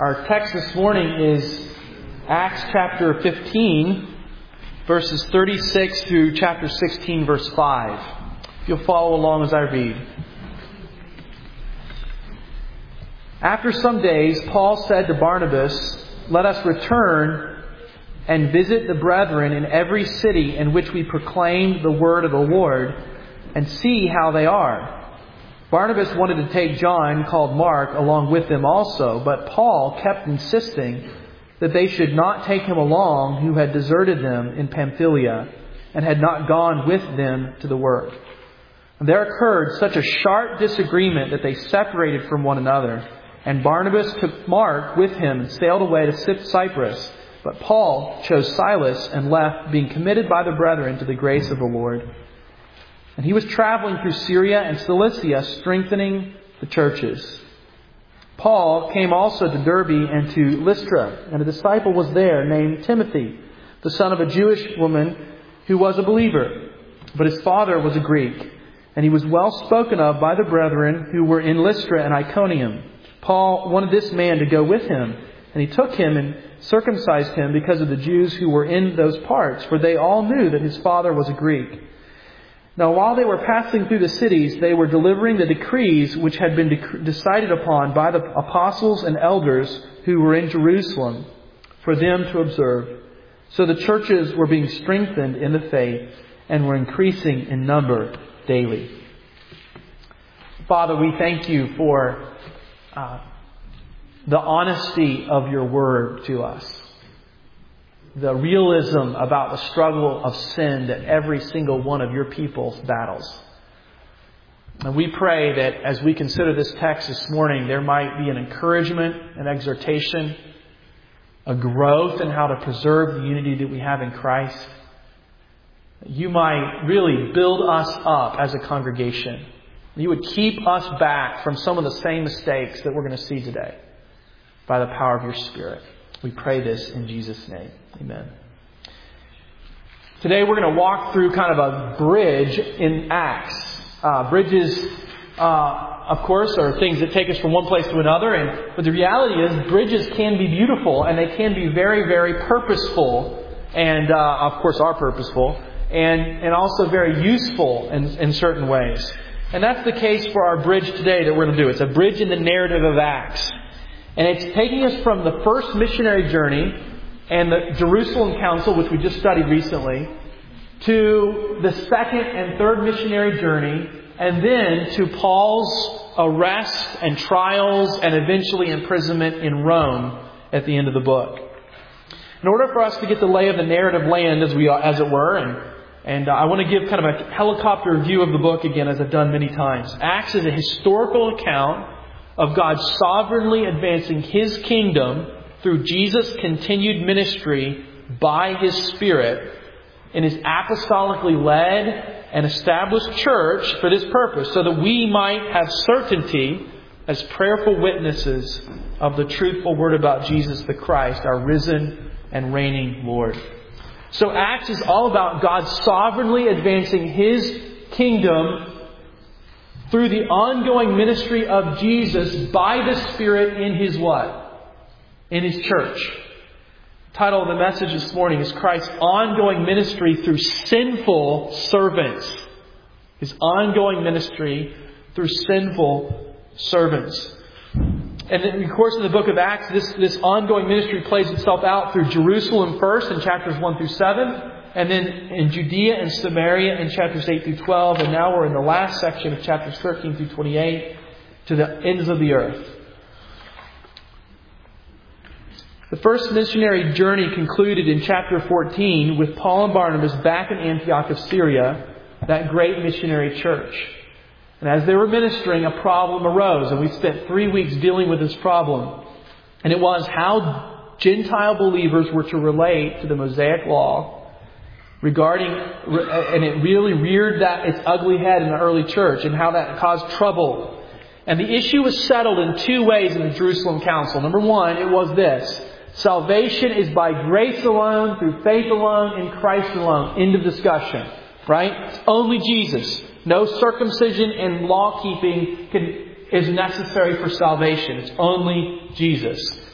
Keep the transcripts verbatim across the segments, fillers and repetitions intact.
Our text this morning is Acts chapter fifteen, verses thirty-six through chapter sixteen, verse five. If you'll follow along as I read. After some days, Paul said to Barnabas, "Let us return and visit the brethren in every city in which we proclaimed the word of the Lord, and see how they are." Barnabas wanted to take John, called Mark, along with them also, but Paul kept insisting that they should not take him along who had deserted them in Pamphylia and had not gone with them to the work. And there occurred such a sharp disagreement that they separated from one another. And Barnabas took Mark with him and sailed away to Cyprus. But Paul chose Silas and left, being committed by the brethren to the grace of the Lord. And he was traveling through Syria and Cilicia, strengthening the churches. Paul came also to Derbe and to Lystra, and a disciple was there named Timothy, the son of a Jewish woman who was a believer, but his father was a Greek. And he was well spoken of by the brethren who were in Lystra and Iconium. Paul wanted this man to go with him, and he took him and circumcised him because of the Jews who were in those parts, for they all knew that his father was a Greek. Now while they were passing through the cities, they were delivering the decrees which had been dec- decided upon by the apostles and elders who were in Jerusalem for them to observe. So the churches were being strengthened in the faith and were increasing in number daily. Father, we thank you for uh, the honesty of your word to us. The realism about the struggle of sin that every single one of your people battles. And we pray that as we consider this text this morning, there might be an encouragement, an exhortation, a growth in how to preserve the unity that we have in Christ. You might really build us up as a congregation. You would keep us back from some of the same mistakes that we're going to see today by the power of your Spirit. We pray this in Jesus' name. Amen. Today we're going to walk through kind of a bridge in Acts. Uh, bridges, uh, of course, are things that take us from one place to another. And but the reality is, bridges can be beautiful and they can be very, very purposeful, and uh, of course are purposeful, and and also very useful in, in certain ways. And that's the case for our bridge today that we're going to do. It's a bridge in the narrative of Acts. And it's taking us from the first missionary journey and the Jerusalem Council, which we just studied recently, to the second and third missionary journey, and then to Paul's arrest and trials and eventually imprisonment in Rome at the end of the book. In order for us to get the lay of the narrative land, as we as it were, and, and I want to give kind of a helicopter view of the book again, as I've done many times. Acts is a historical account of God sovereignly advancing His kingdom through Jesus' continued ministry by His Spirit in His apostolically led and established church for this purpose, so that we might have certainty as prayerful witnesses of the truthful word about Jesus the Christ, our risen and reigning Lord. So Acts is all about God sovereignly advancing His kingdom through the ongoing ministry of Jesus by the Spirit in His what? In His church. The title of the message this morning is Christ's ongoing ministry through sinful servants. His ongoing ministry through sinful servants. And in the course of the book of Acts, this, this ongoing ministry plays itself out through Jerusalem first in chapters one through seven. And then in Judea and Samaria in chapters eight through twelve. And now we're in the last section of chapters thirteen through twenty-eight to the ends of the earth. The first missionary journey concluded in chapter fourteen with Paul and Barnabas back in Antioch of Syria, that great missionary church. And as they were ministering, a problem arose. And we spent three weeks dealing with this problem. And it was how Gentile believers were to relate to the Mosaic Law regarding, and it really reared that its ugly head in the early church, and how that caused trouble. And the issue was settled in two ways in the Jerusalem Council. Number one, it was this: salvation is by grace alone, through faith alone, in Christ alone. End of discussion. Right? It's only Jesus. No circumcision and law keeping can, is necessary for salvation. It's only Jesus.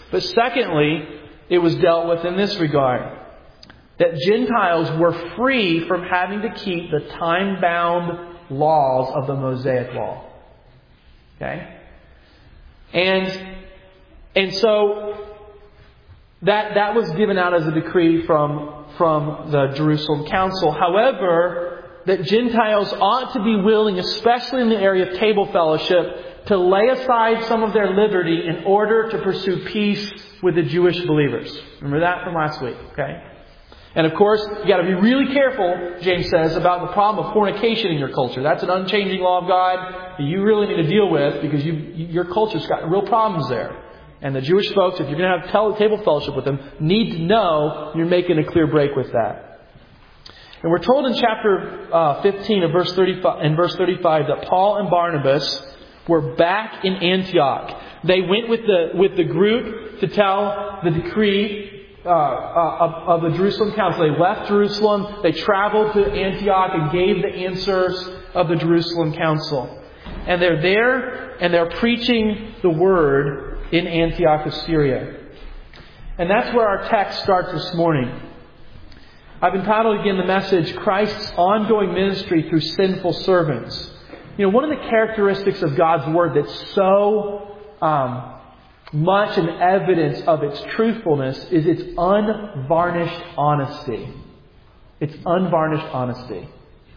But secondly, it was dealt with in this regard, that Gentiles were free from having to keep the time-bound laws of the Mosaic Law. Okay? And, and so that, that was given out as a decree from, from the Jerusalem Council. However, that Gentiles ought to be willing, especially in the area of table fellowship, to lay aside some of their liberty in order to pursue peace with the Jewish believers. Remember that from last week, okay? And of course, you got to be really careful, James says, about the problem of fornication in your culture. That's an unchanging law of God that you really need to deal with because you, your culture's got real problems there. And the Jewish folks, if you're going to have table fellowship with them, need to know you're making a clear break with that. And we're told in chapter uh, fifteen of verse thirty-five, in verse thirty-five that Paul and Barnabas were back in Antioch. They went with the with the group to tell the decree uh, uh, of, of the Jerusalem Council. They left Jerusalem. They traveled to Antioch and gave the answers of the Jerusalem Council. And they're there and they're preaching the word in Antioch of Syria. And that's where our text starts this morning. I've entitled again the message, Christ's ongoing ministry through sinful servants. You know, one of the characteristics of God's Word that's so um, much an evidence of its truthfulness is its unvarnished honesty. It's unvarnished honesty.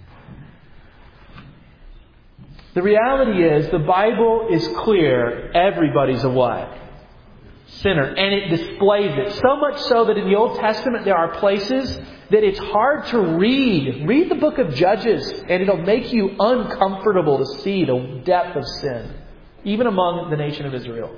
The reality is, the Bible is clear. Everybody's a what? Sinner. And it displays it. So much so that in the Old Testament there are places that it's hard to read. Read the book of Judges and it'll make you uncomfortable to see the depth of sin, even among the nation of Israel.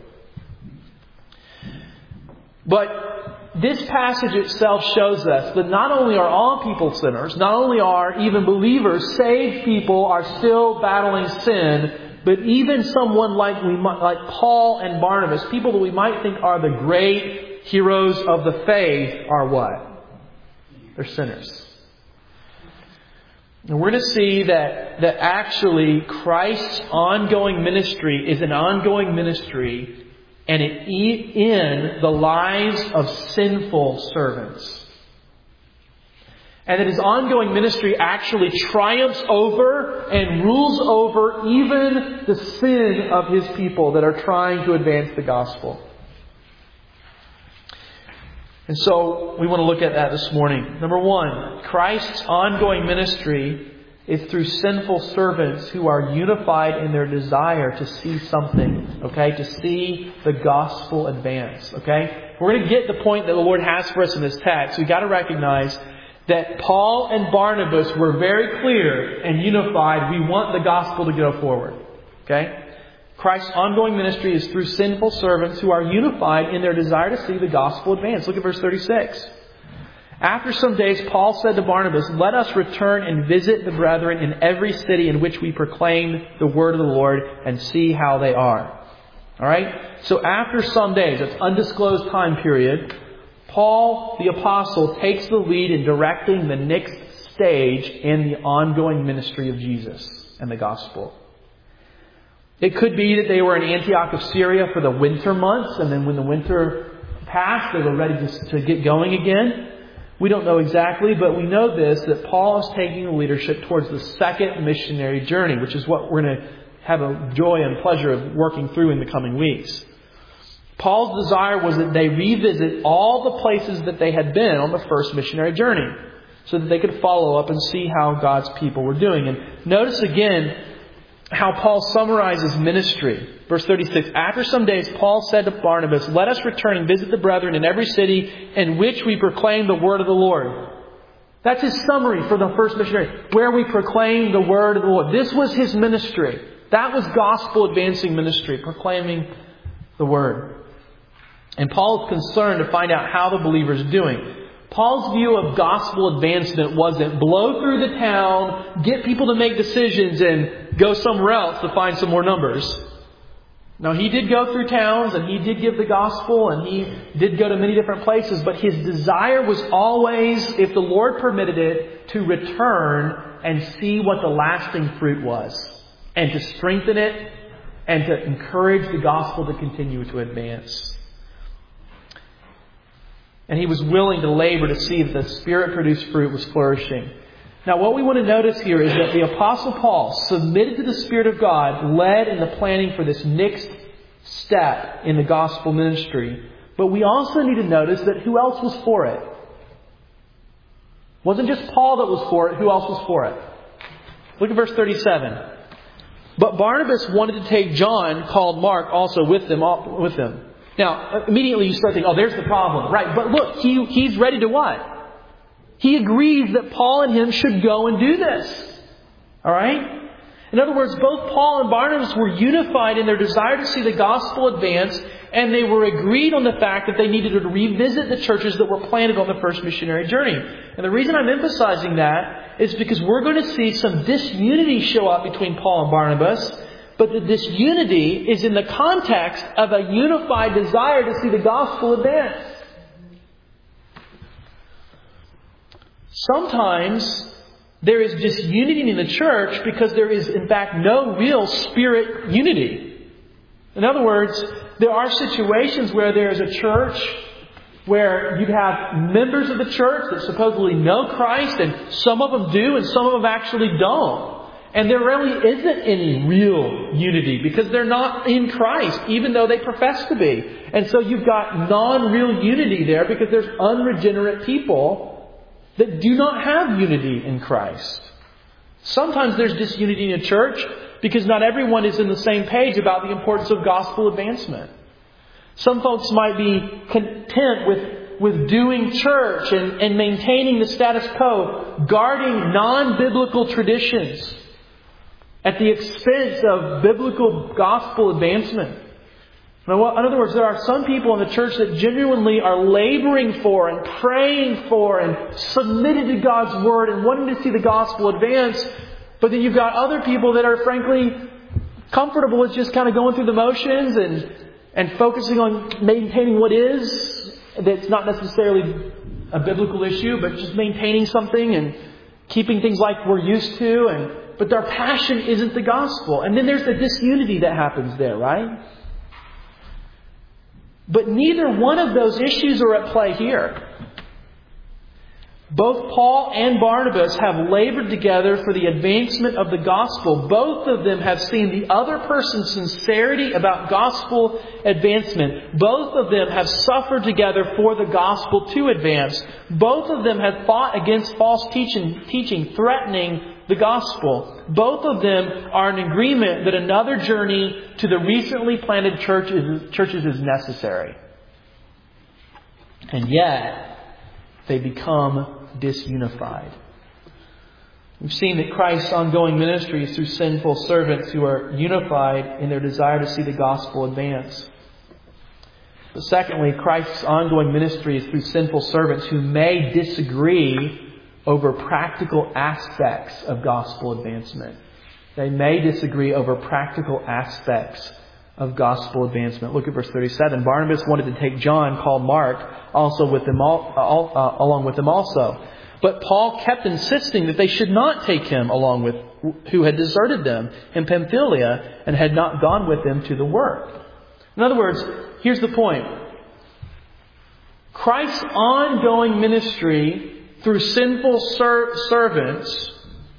But this passage itself shows us that not only are all people sinners, not only are even believers, saved people are still battling sin, but even someone like we might, like Paul and Barnabas, people that we might think are the great heroes of the faith, are what? They're sinners. And we're going to see that, that actually Christ's ongoing ministry is an ongoing ministry, and it in the lives of sinful servants. And that His ongoing ministry actually triumphs over and rules over even the sin of His people that are trying to advance the gospel. And so we want to look at that this morning. Number one, Christ's ongoing ministry is through sinful servants who are unified in their desire to see something, okay? To see the gospel advance, okay? We're going to get the point that the Lord has for us in this text. We've got to recognize that Paul and Barnabas were very clear and unified. We want the gospel to go forward, okay? Christ's ongoing ministry is through sinful servants who are unified in their desire to see the gospel advance. Look at verse thirty-six. After some days, Paul said to Barnabas, "Let us return and visit the brethren in every city in which we proclaim the word of the Lord and see how they are." All right? So after some days, that's undisclosed time period, Paul, the apostle, takes the lead in directing the next stage in the ongoing ministry of Jesus and the gospel. It could be that they were in Antioch of Syria for the winter months, and then when the winter passed, they were ready to, to get going again. We don't know exactly, but we know this, that Paul is taking the leadership towards the second missionary journey, which is what we're going to have a joy and pleasure of working through in the coming weeks. Paul's desire was that they revisit all the places that they had been on the first missionary journey, so that they could follow up and see how God's people were doing. And notice again how Paul summarizes ministry. Verse thirty-six, after some days, Paul said to Barnabas, "Let us return and visit the brethren in every city in which we proclaim the word of the Lord." That's his summary for the first missionary, where we proclaim the word of the Lord. This was his ministry. That was gospel advancing ministry, proclaiming the word. And Paul is concerned to find out how the believers are doing. Paul's view of gospel advancement wasn't blow through the town, get people to make decisions, and go somewhere else to find some more numbers. Now, he did go through towns, and he did give the gospel, and he did go to many different places, but his desire was always, if the Lord permitted it, to return and see what the lasting fruit was, and to strengthen it, and to encourage the gospel to continue to advance. And he was willing to labor to see that the Spirit-produced fruit was flourishing. Now, what we want to notice here is that the Apostle Paul, submitted to the Spirit of God, led in the planning for this next step in the gospel ministry. But we also need to notice that who else was for it? It wasn't just Paul that was for it. Who else was for it? Look at verse thirty-seven. But Barnabas wanted to take John, called Mark, also with them. With them. Now, immediately you start thinking, oh, there's the problem. Right, but look, he he's ready to what? He agrees that Paul and him should go and do this. All right? In other words, both Paul and Barnabas were unified in their desire to see the gospel advance, and they were agreed on the fact that they needed to revisit the churches that were planted on the first missionary journey. And the reason I'm emphasizing that is because we're going to see some disunity show up between Paul and Barnabas, but the disunity is in the context of a unified desire to see the gospel advance. Sometimes there is disunity in the church because there is, in fact, no real spirit unity. In other words, there are situations where there is a church where you have members of the church that supposedly know Christ, and some of them do and some of them actually don't. And there really isn't any real unity because they're not in Christ, even though they profess to be. And so you've got non-real unity there because there's unregenerate people that do not have unity in Christ. Sometimes there's disunity in a church because not everyone is in the same page about the importance of gospel advancement. Some folks might be content with, with doing church and, and maintaining the status quo, guarding non-biblical traditions at the expense of biblical gospel advancement. In other words, there are some people in the church that genuinely are laboring for and praying for and submitted to God's Word and wanting to see the gospel advance. But then you've got other people that are frankly comfortable with just kind of going through the motions and, and focusing on maintaining what is. That's not necessarily a biblical issue, but just maintaining something and keeping things like we're used to. And but their passion isn't the gospel. And then there's the disunity that happens there, right? But neither one of those issues are at play here. Both Paul and Barnabas have labored together for the advancement of the gospel. Both of them have seen the other person's sincerity about gospel advancement. Both of them have suffered together for the gospel to advance. Both of them have fought against false teaching, teaching threatening the gospel. Both of them are in agreement that another journey to the recently planted churches, churches is necessary. And yet, they become disunified. We've seen that Christ's ongoing ministry is through sinful servants who are unified in their desire to see the gospel advance. But secondly, Christ's ongoing ministry is through sinful servants who may disagree over practical aspects of gospel advancement. They may disagree over practical aspects of gospel advancement. Look at verse thirty-seven. Barnabas wanted to take John, called Mark, also with them all, all, uh, along with them also. But Paul kept insisting that they should not take him along with who had deserted them in Pamphylia and had not gone with them to the work. In other words, here's the point. Christ's ongoing ministry through sinful ser- servants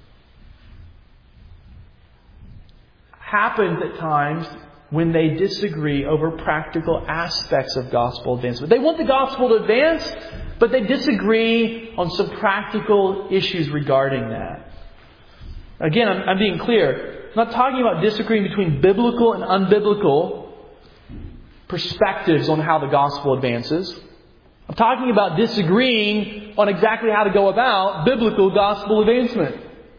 happens at times when they disagree over practical aspects of gospel advancement. They want the gospel to advance, but they disagree on some practical issues regarding that. Again, I'm, I'm being clear. I'm not talking about disagreeing between biblical and unbiblical perspectives on how the gospel advances. I'm talking about disagreeing on exactly how to go about biblical gospel advancement.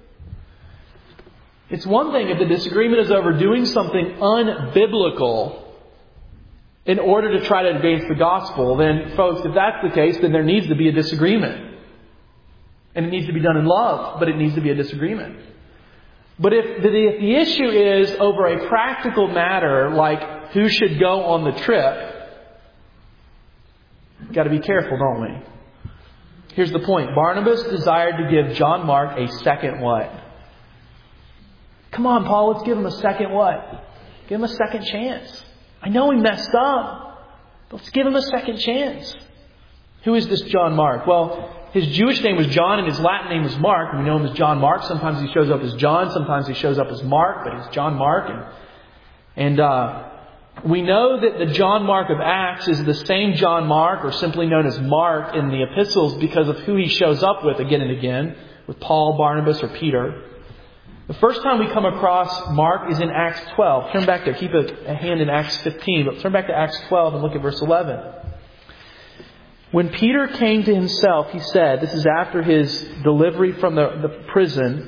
It's one thing if the disagreement is over doing something unbiblical in order to try to advance the gospel. Then, folks, if that's the case, then there needs to be a disagreement. And it needs to be done in love, but it needs to be a disagreement. But if the, if the issue is over a practical matter, like who should go on the trip, we've got to be careful, don't we? Here's the point. Barnabas desired to give John Mark a second what? Come on, Paul, let's give him a second what? Give him a second chance. I know he messed up, but let's give him a second chance. Who is this John Mark? Well, his Jewish name was John and his Latin name was Mark. We know him as John Mark. Sometimes he shows up as John. Sometimes he shows up as Mark, but he's John Mark. And, and uh, we know that the John Mark of Acts is the same John Mark, or simply known as Mark in the epistles, because of who he shows up with again and again, with Paul, Barnabas, or Peter. The first time we come across Mark is in Acts twelve. Turn back there. Keep a, a hand in Acts fifteen, but turn back to Acts twelve and look at verse eleven. When Peter came to himself, he said, this is after his delivery from the, the prison.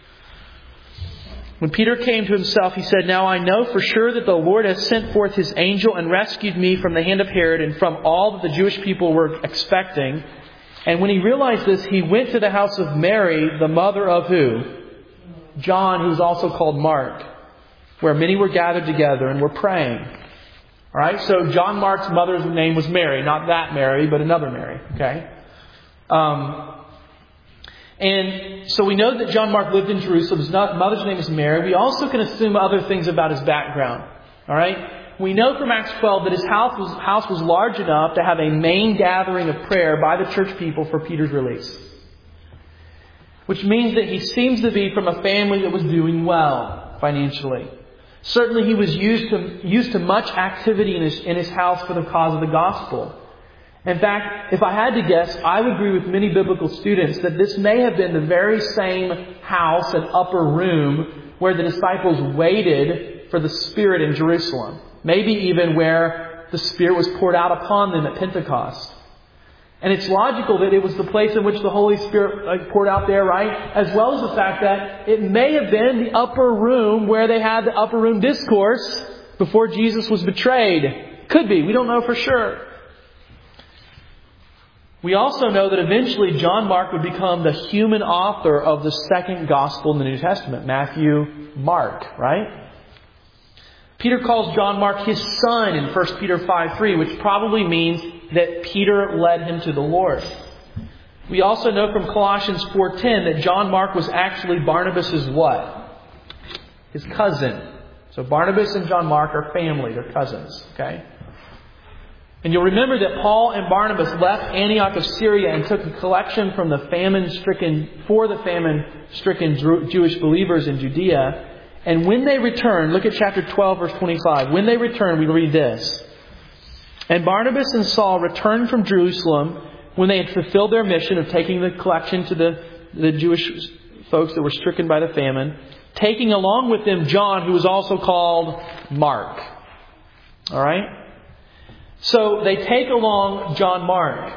When Peter came to himself, he said, "Now I know for sure that the Lord has sent forth His angel and rescued me from the hand of Herod and from all that the Jewish people were expecting." And when he realized this, he went to the house of Mary, the mother of who? John, who is also called Mark, where many were gathered together and were praying. All right, so John Mark's mother's name was Mary, not that Mary, but another Mary. Okay. Um, And so we know that John Mark lived in Jerusalem. His mother's name is Mary. We also can assume other things about his background. All right? We know from Acts twelve that his house was, house was large enough to have a main gathering of prayer by the church people for Peter's release. Which means that he seems to be from a family that was doing well financially. Certainly he was used to, used to much activity in his, in his house for the cause of the gospel. In fact, if I had to guess, I would agree with many biblical students that this may have been the very same house and upper room where the disciples waited for the Spirit in Jerusalem. Maybe even where the Spirit was poured out upon them at Pentecost. And it's logical that it was the place in which the Holy Spirit poured out there, right? As well as the fact that it may have been the upper room where they had the upper room discourse before Jesus was betrayed. Could be. We don't know for sure. We also know that eventually John Mark would become the human author of the second gospel in the New Testament. Matthew, Mark, right? Peter calls John Mark his son in First Peter five three, which probably means that Peter led him to the Lord. We also know from Colossians four ten that John Mark was actually Barnabas' what? His cousin. So Barnabas and John Mark are family. They're cousins. Okay? And you'll remember that Paul and Barnabas left Antioch of Syria and took a collection from the famine-stricken, for the famine-stricken Jewish believers in Judea. And when they returned, look at chapter twelve, verse twenty-five. When they returned, we read this. And Barnabas and Saul returned from Jerusalem when they had fulfilled their mission of taking the collection to the, the Jewish folks that were stricken by the famine, taking along with them John, who was also called Mark. All right? So they take along John Mark.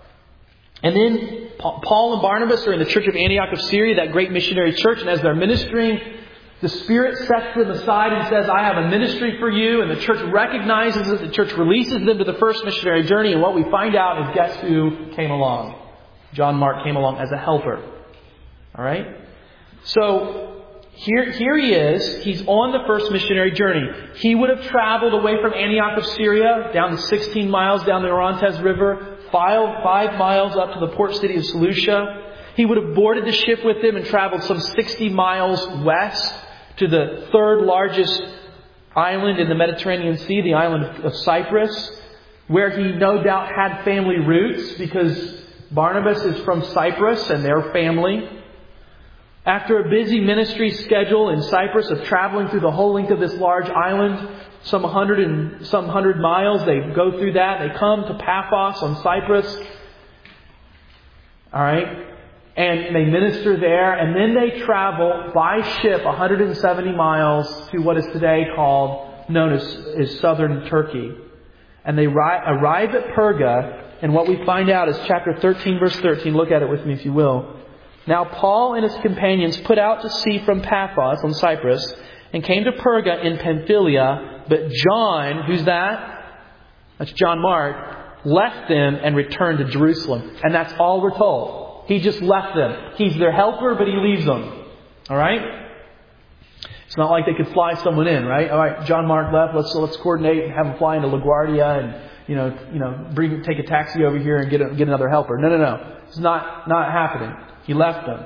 And then Paul and Barnabas are in the church of Antioch of Syria, that great missionary church. And as they're ministering, the Spirit sets them aside and says, "I have a ministry for you." And the church recognizes it. The church releases them to the first missionary journey. And what we find out is, guess who came along? John Mark came along as a helper. All right? So Here, here he is. He's on the first missionary journey. He would have traveled away from Antioch of Syria, down the sixteen miles down the Orontes River, five, five miles up to the port city of Seleucia. He would have boarded the ship with them and traveled some sixty miles west to the third largest island in the Mediterranean Sea, the island of Cyprus, where he no doubt had family roots because Barnabas is from Cyprus and their family. After a busy ministry schedule in Cyprus of traveling through the whole length of this large island, some hundred and some hundred miles, they go through that. They come to Paphos on Cyprus. All right. And they minister there. And then they travel by ship one hundred seventy miles to what is today called, known as, as southern Turkey. And they ri- arrive at Perga. And what we find out is chapter thirteen, verse thirteen. Look at it with me if you will. Now Paul and his companions put out to sea from Paphos on Cyprus and came to Perga in Pamphylia. But John, who's that? That's John Mark, left them and returned to Jerusalem. And that's all we're told. He just left them. He's their helper, but he leaves them. All right? It's not like they could fly someone in, right? All right, John Mark left. Let's let's coordinate and have him fly into LaGuardia and you know you know bring take a taxi over here and get a, get another helper. No, no, no. It's not not happening. He left them.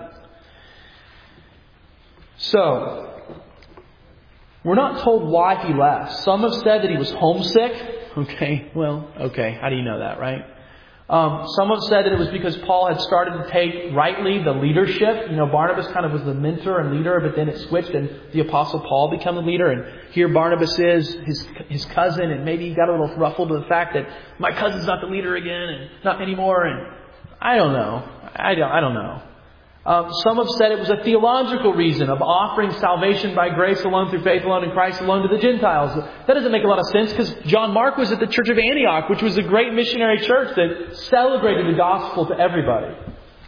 So, we're not told why he left. Some have said that he was homesick. Okay, well, okay. How do you know that, right? Um, some have said that it was because Paul had started to take rightly the leadership. You know, Barnabas kind of was the mentor and leader, but then it switched and the Apostle Paul became the leader. And here Barnabas is, his his cousin, and maybe he got a little ruffled with the fact that my cousin's not the leader again and not anymore. And I don't know. I don't, I don't know. Um, some have said it was a theological reason of offering salvation by grace alone, through faith alone, in Christ alone to the Gentiles. That doesn't make a lot of sense because John Mark was at the Church of Antioch, which was a great missionary church that celebrated the gospel to everybody.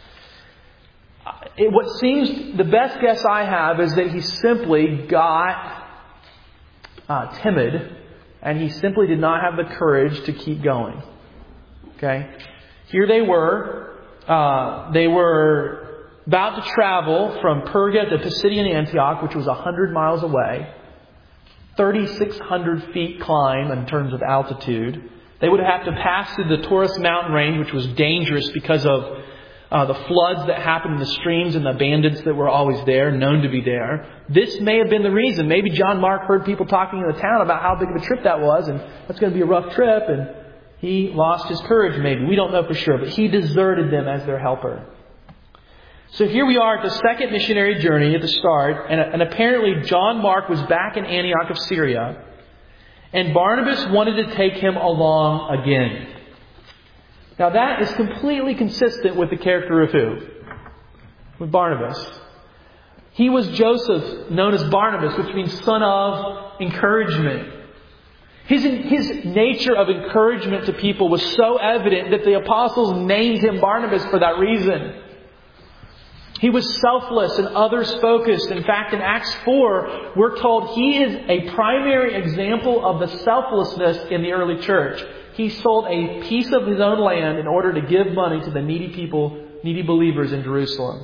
It, what seems, the best guess I have is that he simply got uh, timid and he simply did not have the courage to keep going. Okay? Here they were. Uh, they were about to travel from Perga to Pisidian Antioch, which was one hundred miles away. thirty-six hundred feet climb in terms of altitude. They would have to pass through the Taurus mountain range, which was dangerous because of uh, the floods that happened in the streams and the bandits that were always there, known to be there. This may have been the reason. Maybe John Mark heard people talking in the town about how big of a trip that was, and that's going to be a rough trip, and he lost his courage maybe. We don't know for sure, but he deserted them as their helper. So here we are at the second missionary journey at the start, and, and apparently John Mark was back in Antioch of Syria, and Barnabas wanted to take him along again. Now that is completely consistent with the character of who? With Barnabas. He was Joseph, known as Barnabas, which means son of encouragement. His, his nature of encouragement to people was so evident that the apostles named him Barnabas for that reason. He was selfless and others-focused. In fact, in Acts four, we're told he is a primary example of the selflessness in the early church. He sold a piece of his own land in order to give money to the needy people, needy believers in Jerusalem.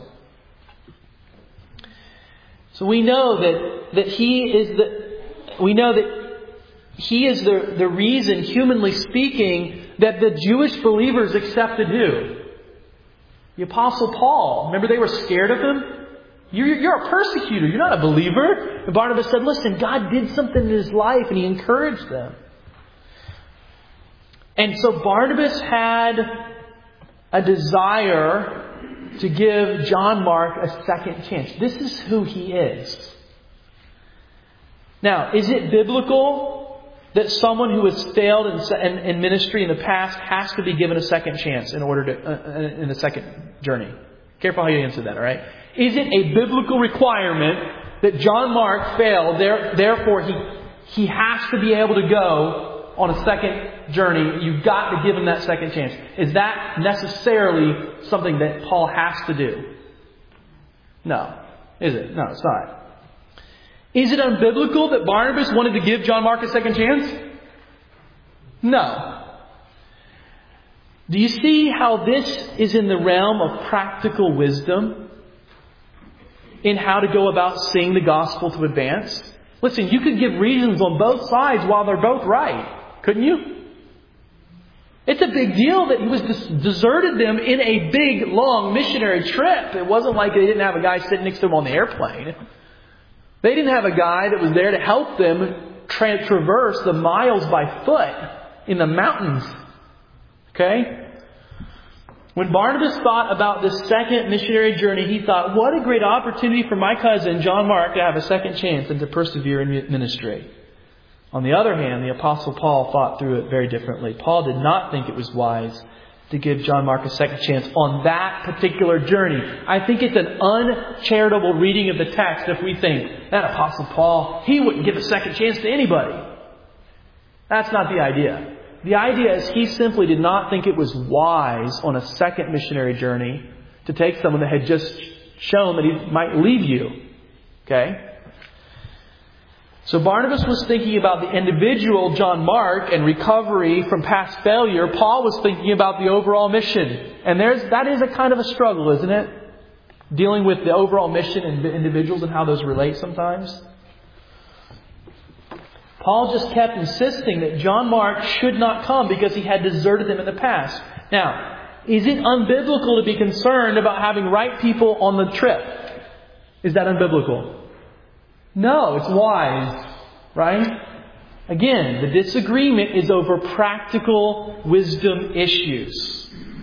So we know that, that he is the, we know that he is the, the reason, humanly speaking, that the Jewish believers accepted who? The Apostle Paul. Remember, they were scared of him? You're, you're a persecutor. You're not a believer. And Barnabas said, listen, God did something in his life, and he encouraged them. And so Barnabas had a desire to give John Mark a second chance. This is who he is. Now, is it biblical that someone who has failed in, in, in ministry in the past has to be given a second chance in order to uh, in the second journey? Careful how you answer that, all right? Is it a biblical requirement that John Mark failed, there, therefore he he has to be able to go on a second journey? You've got to give him that second chance. Is that necessarily something that Paul has to do? No. Is it? No, it's not. Is it unbiblical that Barnabas wanted to give John Mark a second chance? No. Do you see how this is in the realm of practical wisdom in how to go about seeing the gospel to advance? Listen, you could give reasons on both sides while they're both right, couldn't you? It's a big deal that he was deserted them in a big, long missionary trip. It wasn't like they didn't have a guy sitting next to them on the airplane. They didn't have a guy that was there to help them tra- traverse the miles by foot in the mountains. Okay? When Barnabas thought about this second missionary journey, he thought, what a great opportunity for my cousin John Mark to have a second chance and to persevere in ministry. On the other hand, the Apostle Paul thought through it very differently. Paul did not think it was wise to give John Mark a second chance on that particular journey. I think it's an uncharitable reading of the text if we think that Apostle Paul, he wouldn't give a second chance to anybody. That's not the idea. The idea is he simply did not think it was wise on a second missionary journey to take someone that had just shown that he might leave you. Okay? So Barnabas was thinking about the individual John Mark and recovery from past failure. Paul was thinking about the overall mission. And there's that is a kind of a struggle, isn't it? Dealing with the overall mission and individuals and how those relate sometimes. Paul just kept insisting that John Mark should not come because he had deserted them in the past. Now, is it unbiblical to be concerned about having right people on the trip? Is that unbiblical? No, it's wise, right? Again, the disagreement is over practical wisdom issues.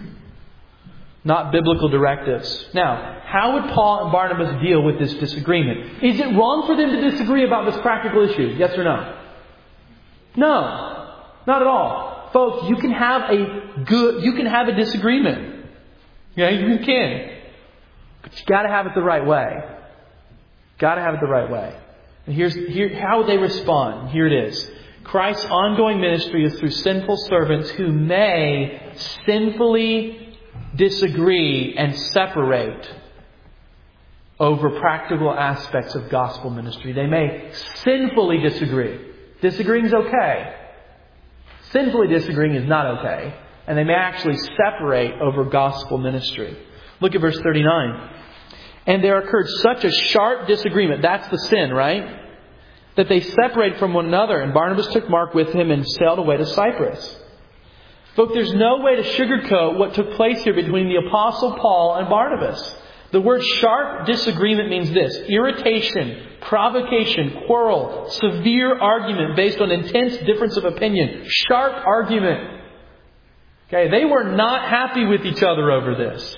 not biblical directives. Now, how would Paul and Barnabas deal with this disagreement? Is it wrong for them to disagree about this practical issue? Yes or no? No, not at all. Folks, you can have a good, you can have a disagreement. Yeah, you can. But you gotta have it the right way. Gotta have it the right way. And here's, here, how would they respond? Here it is. Christ's ongoing ministry is through sinful servants who may sinfully disagree and separate over practical aspects of gospel ministry. They may sinfully disagree. Disagreeing is okay. Sinfully disagreeing is not okay. And they may actually separate over gospel ministry. Look at verse thirty-nine. And there occurred such a sharp disagreement. That's the sin, right? That they separated from one another. And Barnabas took Mark with him and sailed away to Cyprus. Folks, there's no way to sugarcoat what took place here between the Apostle Paul and Barnabas. The word sharp disagreement means this: irritation, provocation, quarrel, severe argument based on intense difference of opinion. Sharp argument. Okay, they were not happy with each other over this.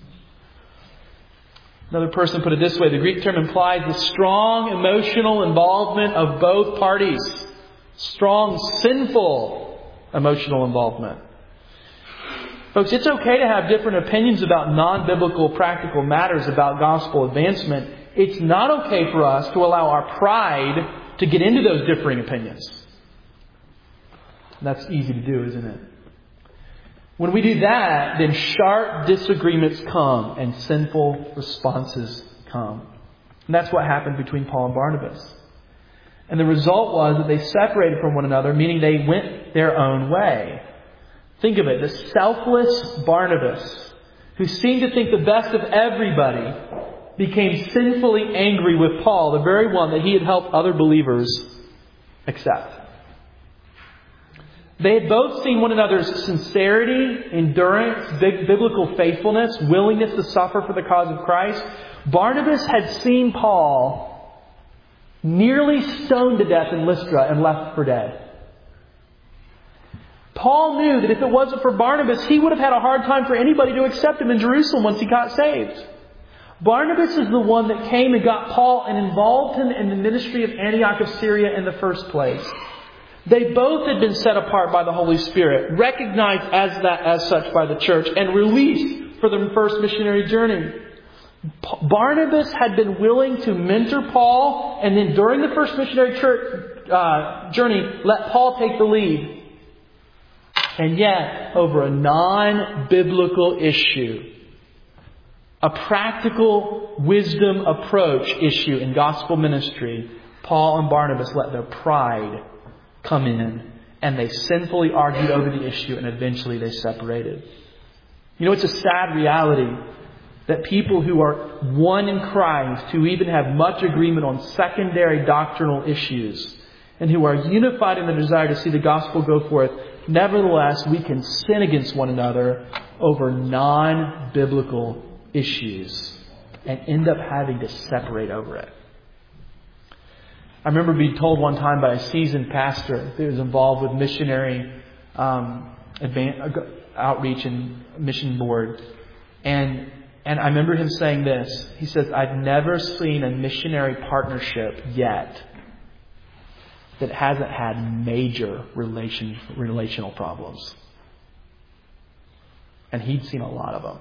Another person put it this way: the Greek term implies the strong emotional involvement of both parties. Strong, sinful emotional involvement. Folks, it's okay to have different opinions about non-biblical practical matters about gospel advancement. It's not okay for us to allow our pride to get into those differing opinions. And that's easy to do, isn't it? When we do that, then sharp disagreements come and sinful responses come. And that's what happened between Paul and Barnabas. And the result was that they separated from one another, meaning they went their own way. Think of it, the selfless Barnabas, who seemed to think the best of everybody, became sinfully angry with Paul, the very one that he had helped other believers accept. They had both seen one another's sincerity, endurance, biblical faithfulness, willingness to suffer for the cause of Christ. Barnabas had seen Paul nearly stoned to death in Lystra and left for dead. Paul knew that if it wasn't for Barnabas, he would have had a hard time for anybody to accept him in Jerusalem once he got saved. Barnabas is the one that came and got Paul and involved him in the ministry of Antioch of Syria in the first place. They both had been set apart by the Holy Spirit, recognized as that as such by the church, and released for the first missionary journey. Barnabas had been willing to mentor Paul, and then during the first missionary church, uh, journey, let Paul take the lead. And yet, over a non-biblical issue, a practical wisdom approach issue in gospel ministry, Paul and Barnabas let their pride come in, and they sinfully argued over the issue, and eventually they separated. You know, it's a sad reality that people who are one in Christ, who even have much agreement on secondary doctrinal issues, and who are unified in the desire to see the gospel go forth, nevertheless, we can sin against one another over non-biblical issues and end up having to separate over it. I remember being told one time by a seasoned pastor who was involved with missionary um, advance, outreach and mission board. And, and I remember him saying this. He says, I've never seen a missionary partnership yet that hasn't had major relation, relational problems. And he'd seen a lot of them.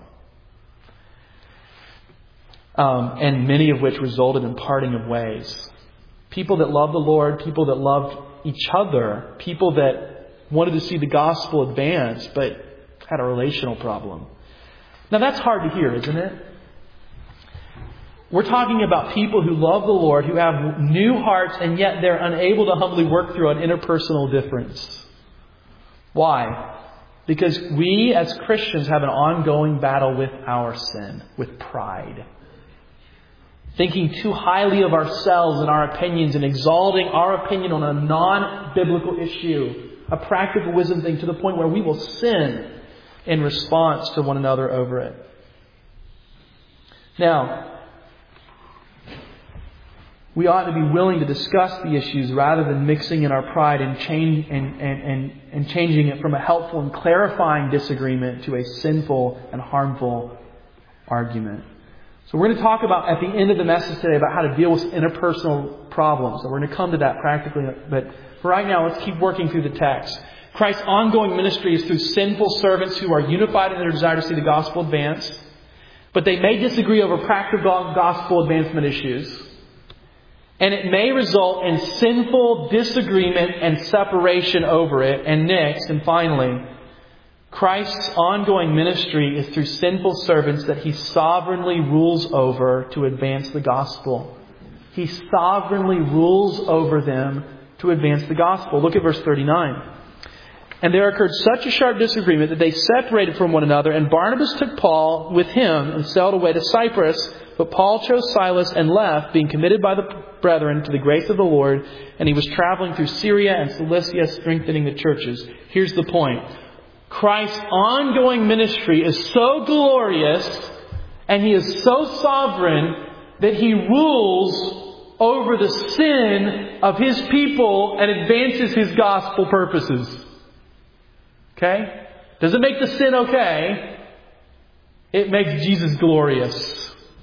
Um, and many of which resulted in parting of ways. People that loved the Lord, people that loved each other, people that wanted to see the gospel advance, but had a relational problem. Now that's hard to hear, isn't it? We're talking about people who love the Lord, who have new hearts, and yet they're unable to humbly work through an interpersonal difference. Why? Because we as Christians have an ongoing battle with our sin, with pride. Thinking too highly of ourselves and our opinions and exalting our opinion on a non-biblical issue, a practical wisdom thing, to the point where we will sin in response to one another over it. Now, we ought to be willing to discuss the issues rather than mixing in our pride and, change, and, and, and, and changing it from a helpful and clarifying disagreement to a sinful and harmful argument. So we're going to talk about, at the end of the message today, about how to deal with interpersonal problems. So we're going to come to that practically. But for right now, let's keep working through the text. Christ's ongoing ministry is through sinful servants who are unified in their desire to see the gospel advance. But they may disagree over practical gospel advancement issues. And it may result in sinful disagreement and separation over it. And next, and finally, Christ's ongoing ministry is through sinful servants that He sovereignly rules over to advance the gospel. He sovereignly rules over them to advance the gospel. Look at verse thirty-nine. And there occurred such a sharp disagreement that they separated from one another, and Barnabas took Paul with him and sailed away to Cyprus. But Paul chose Silas and left, being committed by the brethren to the grace of the Lord, and he was traveling through Syria and Cilicia, strengthening the churches. Here's the point. Christ's ongoing ministry is so glorious, and He is so sovereign, that He rules over the sin of His people and advances His gospel purposes. Okay? Doesn't make the sin okay. It makes Jesus glorious.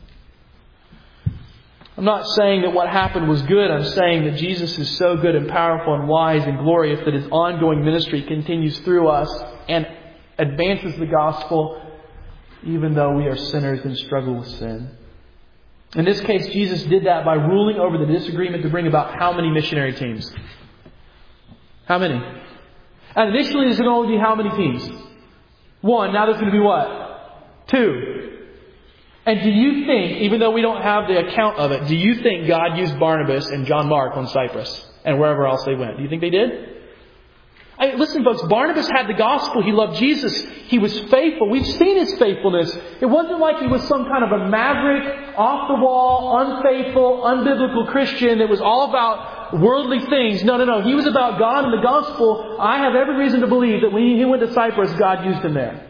I'm not saying that what happened was good. I'm saying that Jesus is so good and powerful and wise and glorious that His ongoing ministry continues through us and advances the gospel even though we are sinners and struggle with sin. In this case, Jesus did that by ruling over the disagreement to bring about how many missionary teams? How many? And initially there's going to only be how many teams? One. Now there's going to be what? Two. And do you think, even though we don't have the account of it, do you think God used Barnabas and John Mark on Cyprus and wherever else they went? Do you think they did? I mean, listen, folks, Barnabas had the gospel. He loved Jesus. He was faithful. We've seen his faithfulness. It wasn't like he was some kind of a maverick, off-the-wall, unfaithful, unbiblical Christian that was all about worldly things. No, no, no. He was about God and the gospel. I have every reason to believe that when he went to Cyprus, God used him there.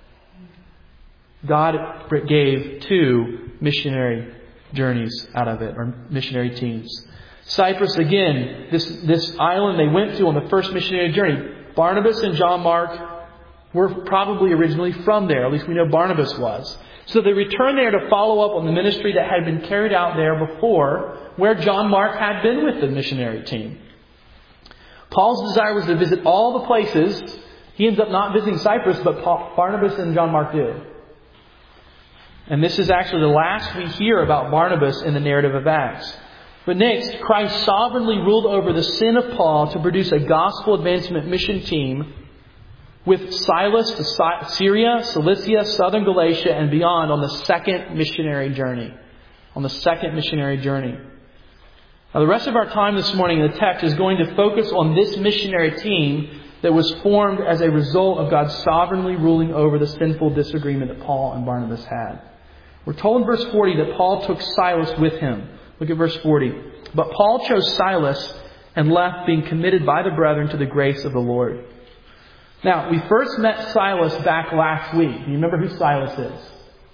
God gave two missionary journeys out of it, or missionary teams. Cyprus, again, this, this island they went to on the first missionary journey. Barnabas and John Mark were probably originally from there. At least we know Barnabas was. So they returned there to follow up on the ministry that had been carried out there before, where John Mark had been with the missionary team. Paul's desire was to visit all the places. He ends up not visiting Cyprus, but Paul, Barnabas and John Mark did. And this is actually the last we hear about Barnabas in the narrative of Acts. But next, Christ sovereignly ruled over the sin of Paul to produce a gospel advancement mission team with Silas to Syria, Cilicia, southern Galatia, and beyond on the second missionary journey. On the second missionary journey. Now, the rest of our time this morning in the text is going to focus on this missionary team that was formed as a result of God sovereignly ruling over the sinful disagreement that Paul and Barnabas had. We're told in verse forty that Paul took Silas with him. Look at verse forty. But Paul chose Silas and left, being committed by the brethren to the grace of the Lord. Now, we first met Silas back last week. You remember who Silas is?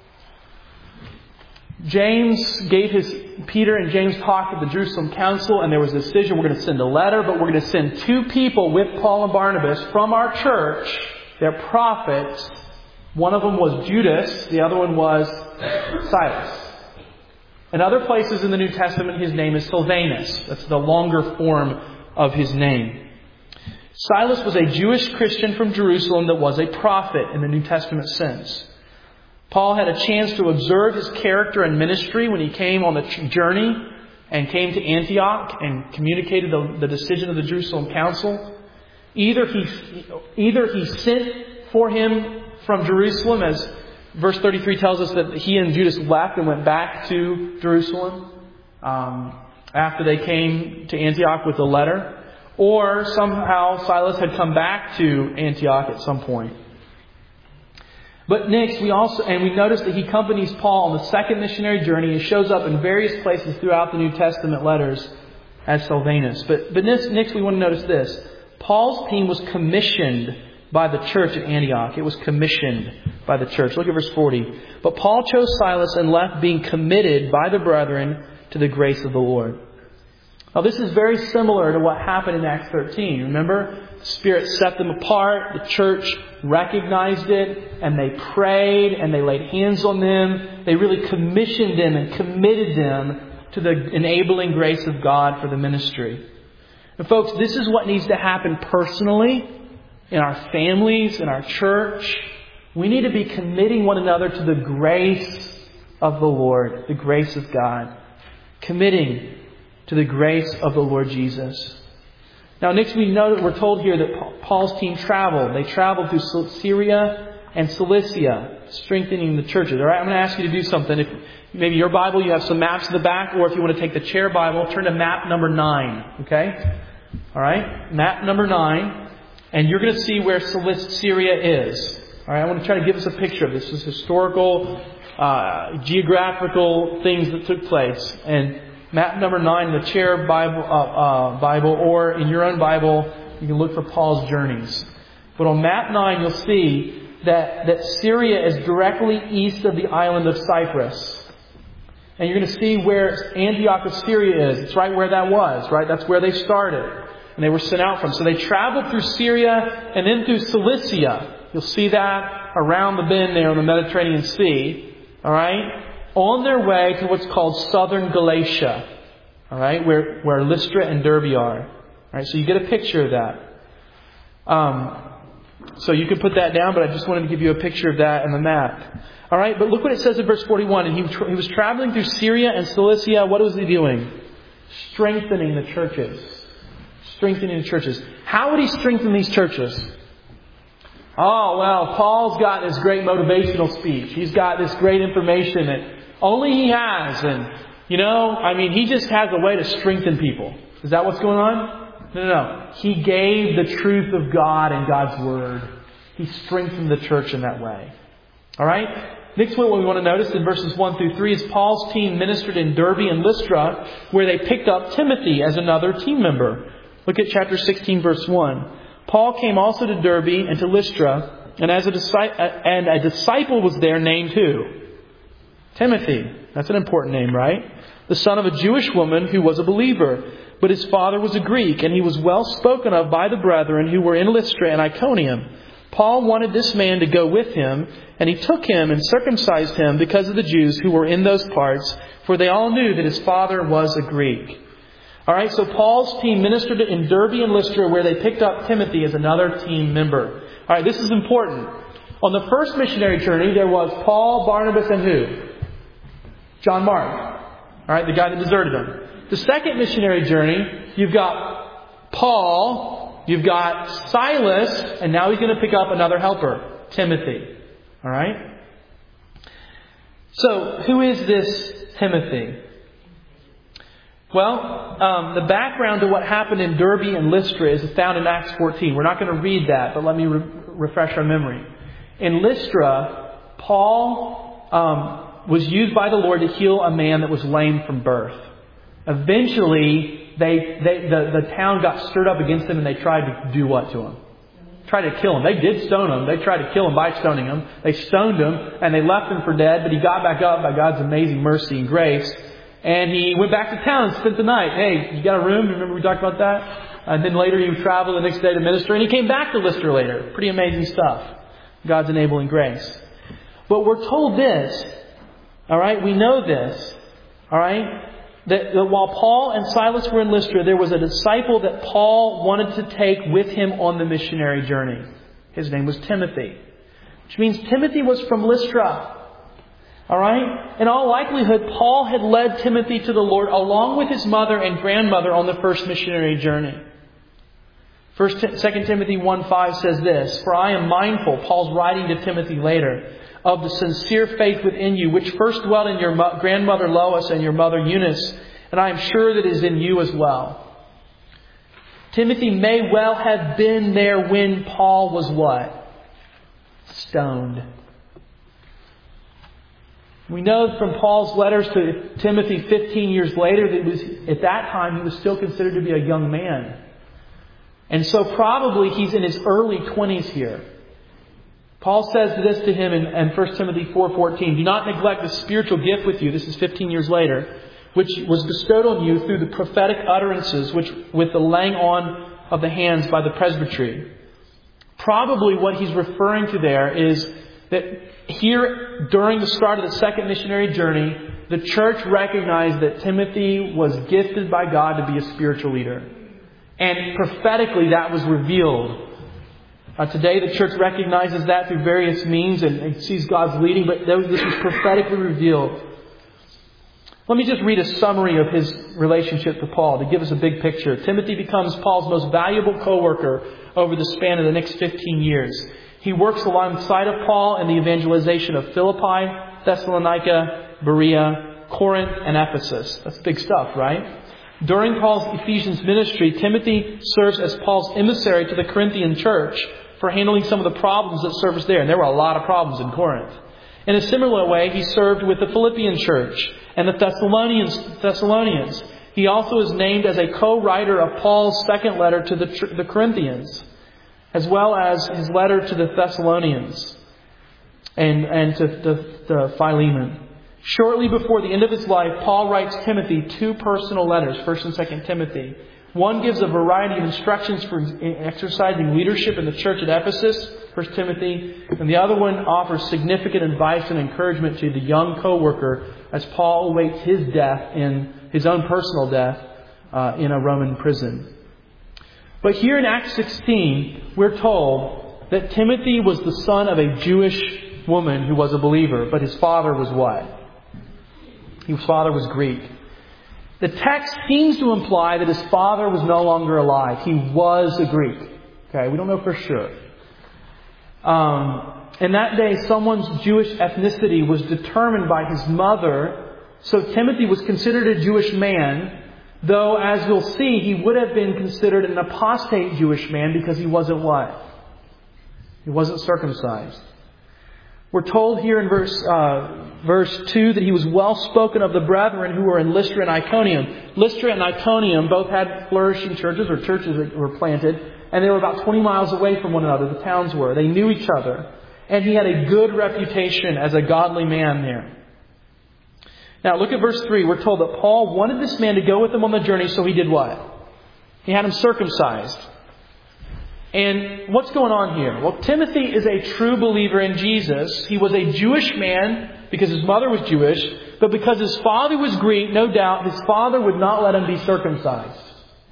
James gave his, Peter and James talked at the Jerusalem Council, and there was a decision. We're going to send a letter, but we're going to send two people with Paul and Barnabas from our church. They're prophets. One of them was Judas. The other one was Silas. In other places in the New Testament, his name is Silvanus. That's the longer form of his name. Silas was a Jewish Christian from Jerusalem that was a prophet in the New Testament sense. Paul had a chance to observe his character and ministry when he came on the journey and came to Antioch and communicated the, the decision of the Jerusalem Council. Either he, either he sent for him from Jerusalem, as verse thirty-three tells us that he and Judas left and went back to Jerusalem um, after they came to Antioch with the letter. Or somehow Silas had come back to Antioch at some point. But next, we also, and we notice that he accompanies Paul on the second missionary journey. He shows up in various places throughout the New Testament letters as Silvanus. But, but next, next we want to notice this. Paul's team was commissioned by the church at Antioch. It was commissioned by the church. Look at verse forty. But Paul chose Silas and left, being committed by the brethren to the grace of the Lord. Now this is very similar to what happened in Acts thirteen. Remember? The Spirit set them apart. The church recognized it. And they prayed. And they laid hands on them. They really commissioned them and committed them to the enabling grace of God for the ministry. And folks, this is what needs to happen personally in our families, in our church. We need to be committing one another to the grace of the Lord, the grace of God. Committing to the grace of the Lord Jesus. Now, next we know that we're told here that Paul's team traveled. They traveled through Syria and Cilicia, strengthening the churches. All right, I'm going to ask you to do something. If maybe your Bible, you have some maps in the back, or if you want to take the chair Bible, turn to map number nine. Okay? All right, map number nine. And you're going to see where Syria is. All right, I want to try to give us a picture of this. This is historical, uh, geographical things that took place. And map number nine, the chair Bible, uh, uh, Bible, or in your own Bible, you can look for Paul's journeys. But on map nine, you'll see that, that Syria is directly east of the island of Cyprus. And you're going to see where Antioch of Syria is. It's right where that was, right? That's where they started. And they were sent out from. So they traveled through Syria and then through Cilicia. You'll see that around the bend there on the Mediterranean Sea. All right? On their way to what's called southern Galatia. All right? Where, where Lystra and Derbe are. All right? So you get a picture of that. Um, so you can put that down, but I just wanted to give you a picture of that in the map. All right? But look what it says in verse forty-one. And he, he was traveling through Syria and Cilicia. What was he doing? Strengthening the churches. Strengthening the churches. How would he strengthen these churches? Oh, well, Paul's got this great motivational speech. He's got this great information that only he has. And, you know, I mean, he just has a way to strengthen people. Is that what's going on? No, no, no. He gave the truth of God and God's Word. He strengthened the church in that way. All right? Next one, what we want to notice in verses one through three is Paul's team ministered in Derbe and Lystra, where they picked up Timothy as another team member. Look at chapter sixteen, verse one. Paul came also to Derbe and to Lystra, and as a disciple, and a disciple was there named who? Timothy. That's an important name, right? The son of a Jewish woman who was a believer, but his father was a Greek, and he was well spoken of by the brethren who were in Lystra and Iconium. Paul wanted this man to go with him, and he took him and circumcised him because of the Jews who were in those parts, for they all knew that his father was a Greek. All right, so Paul's team ministered in Derbe and Lystra, where they picked up Timothy as another team member. All right, this is important. On the first missionary journey, there was Paul, Barnabas, and who? John Mark. All right, the guy that deserted him. The second missionary journey, you've got Paul, you've got Silas, and now he's going to pick up another helper, Timothy. All right? So, who is this Timothy? Well, um, the background to what happened in Derbe and Lystra is found in Acts fourteen. We're not going to read that, but let me re- refresh our memory. In Lystra, Paul um, was used by the Lord to heal a man that was lame from birth. Eventually, they, they the, the town got stirred up against him, and they tried to do what to him? Tried to kill him. They did stone him. They tried to kill him by stoning him. They stoned him, and they left him for dead, but he got back up by God's amazing mercy and grace. And he went back to town and spent the night. Hey, you got a room? Remember we talked about that? And then later he would travel the next day to minister. And he came back to Lystra later. Pretty amazing stuff. God's enabling grace. But we're told this. All right? We know this. All right? That, that while Paul and Silas were in Lystra, there was a disciple that Paul wanted to take with him on the missionary journey. His name was Timothy. Which means Timothy was from Lystra. All right? In all likelihood, Paul had led Timothy to the Lord along with his mother and grandmother on the first missionary journey. First, Second Timothy one five says this, "For I am mindful," Paul's writing to Timothy later, "of the sincere faith within you, which first dwelt in your grandmother Lois and your mother Eunice, and I am sure that it is in you as well." Timothy may well have been there when Paul was what? Stoned. We know from Paul's letters to Timothy fifteen years later that it was, at that time he was still considered to be a young man. And so probably he's in his early twenties here. Paul says this to him in, in First Timothy four fourteen, "Do not neglect the spiritual gift with you," this is fifteen years later, which was bestowed on you through the prophetic utterances, which with the laying on of the hands by the presbytery. Probably what he's referring to there is that here, during the start of the second missionary journey, the church recognized that Timothy was gifted by God to be a spiritual leader. And prophetically that was revealed. Uh, today the church recognizes that through various means and, and sees God's leading, but this was prophetically revealed. Let me just read a summary of his relationship to Paul to give us a big picture. Timothy becomes Paul's most valuable co-worker over the span of the next fifteen years. He works alongside of Paul in the evangelization of Philippi, Thessalonica, Berea, Corinth, and Ephesus. That's big stuff, right? During Paul's Ephesians ministry, Timothy serves as Paul's emissary to the Corinthian church for handling some of the problems that surfaced there. And there were a lot of problems in Corinth. In a similar way, he served with the Philippian church and the Thessalonians. Thessalonians. He also is named as a co-writer of Paul's second letter to the, the Corinthians, as well as his letter to the Thessalonians and, and to, to, to Philemon. Shortly before the end of his life, Paul writes Timothy two personal letters, First and Second Timothy. One gives a variety of instructions for exercising leadership in the church at Ephesus, First Timothy, and the other one offers significant advice and encouragement to the young co-worker as Paul awaits his death, in his own personal death, uh, in a Roman prison. But here in Acts sixteen, we're told that Timothy was the son of a Jewish woman who was a believer, but his father was what? His father was Greek. The text seems to imply that his father was no longer alive. He was a Greek. Okay, we don't know for sure. Um, in that day, someone's Jewish ethnicity was determined by his mother. So Timothy was considered a Jewish man, though, as we'll see, he would have been considered an apostate Jewish man because he wasn't what? He wasn't circumcised. We're told here in verse uh, verse two that he was well spoken of the brethren who were in Lystra and Iconium. Lystra and Iconium both had flourishing churches, or churches that were planted, and they were about twenty miles away from one another, the towns were. They knew each other. And he had a good reputation as a godly man there. Now look at verse three. We're told that Paul wanted this man to go with him on the journey, so he did what? He had him circumcised. And what's going on here? Well, Timothy is a true believer in Jesus. He was a Jewish man because his mother was Jewish, but because his father was Greek, no doubt his father would not let him be circumcised.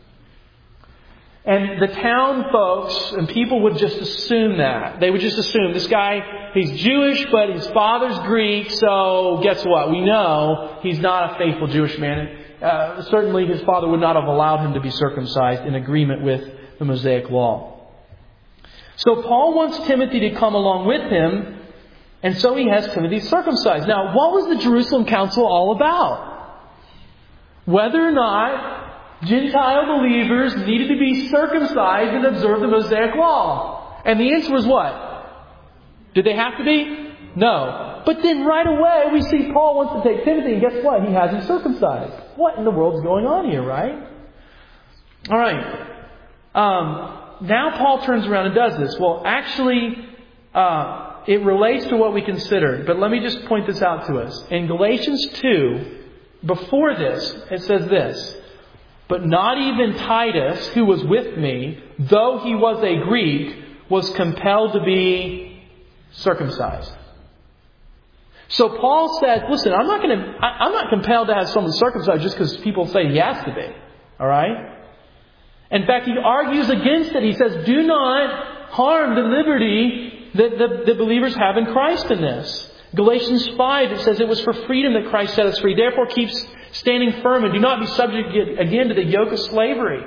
And the town folks and people would just assume that. They would just assume this guy, he's Jewish, but his father's Greek, so guess what? We know he's not a faithful Jewish man. Uh, certainly his father would not have allowed him to be circumcised in agreement with the Mosaic law. So Paul wants Timothy to come along with him, and so he has Timothy circumcised. Now, what was the Jerusalem Council all about? Whether or not Gentile believers needed to be circumcised and observe the Mosaic law. And the answer was what? Did they have to be? No. But then right away we see Paul wants to take Timothy, and guess what? He has him circumcised. What in the world's going on here, right? All right. Um... Now Paul turns around and does this. Well, actually, uh, it relates to what we considered. But let me just point this out to us. In Galatians two, before this, it says this. But not even Titus, who was with me, though he was a Greek, was compelled to be circumcised. So Paul said, listen, I'm not going to, I'm not compelled to have someone circumcised just because people say he has to be. All right? In fact, he argues against it. He says, do not harm the liberty that the, the believers have in Christ in this. Galatians five, it says it was for freedom that Christ set us free. Therefore, keep standing firm and do not be subject again to the yoke of slavery.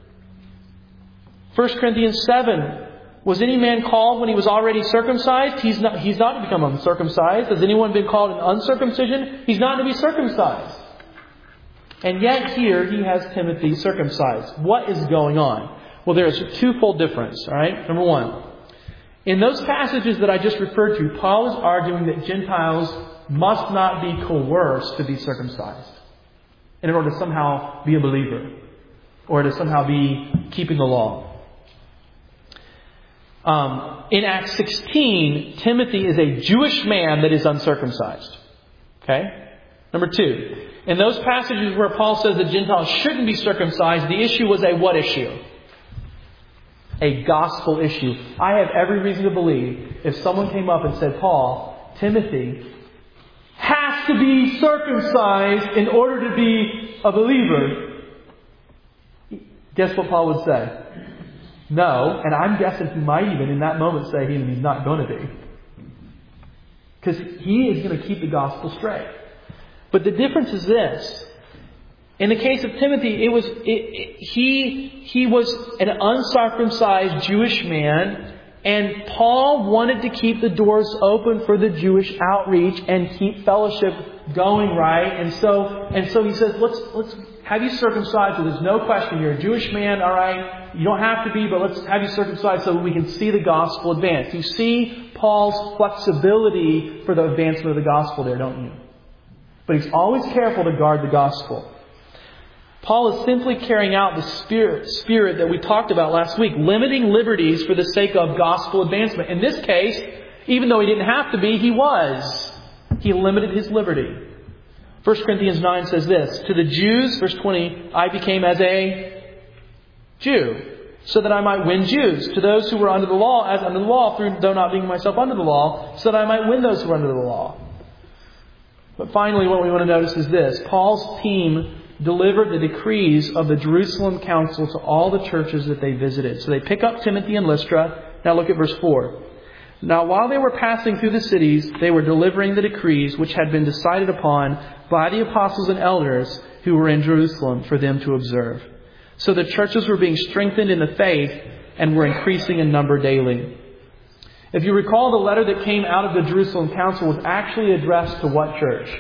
First Corinthians seven, was any man called when he was already circumcised? He's not, he's not to become uncircumcised. Has anyone been called in uncircumcision? He's not to be circumcised. And yet here he has Timothy circumcised. What is going on? Well, there's a twofold difference. All right. Number one, in those passages that I just referred to, Paul is arguing that Gentiles must not be coerced to be circumcised in order to somehow be a believer or to somehow be keeping the law. Um, in Acts sixteen, Timothy is a Jewish man that is uncircumcised. Okay. Number two, in those passages where Paul says that Gentiles shouldn't be circumcised, the issue was a what issue? A gospel issue. I have every reason to believe if someone came up and said, Paul, Timothy has to be circumcised in order to be a believer, guess what Paul would say? No. And I'm guessing he might even in that moment say he's not going to be. Because he is going to keep the gospel straight. But the difference is this. In the case of Timothy, it was it, it, he he was an uncircumcised Jewish man, and Paul wanted to keep the doors open for the Jewish outreach and keep fellowship going right. And so and so he says, let's let's have you circumcised. So there's no question you're a Jewish man, all right. You don't have to be, but let's have you circumcised so we can see the gospel advance. You see Paul's flexibility for the advancement of the gospel there, don't you? But he's always careful to guard the gospel. Paul is simply carrying out the spirit, spirit that we talked about last week, limiting liberties for the sake of gospel advancement. In this case, even though he didn't have to be, he was. He limited his liberty. First Corinthians nine says this, to the Jews, verse twenty, I became as a Jew, so that I might win Jews. To those who were under the law, as under the law, through, though not being myself under the law, so that I might win those who were under the law. But finally, what we want to notice is this. Paul's team delivered the decrees of the Jerusalem Council to all the churches that they visited. So they pick up Timothy and Lystra. Now look at verse four. Now while they were passing through the cities, they were delivering the decrees which had been decided upon by the apostles and elders who were in Jerusalem for them to observe. So the churches were being strengthened in the faith and were increasing in number daily. If you recall, the letter that came out of the Jerusalem Council was actually addressed to what church?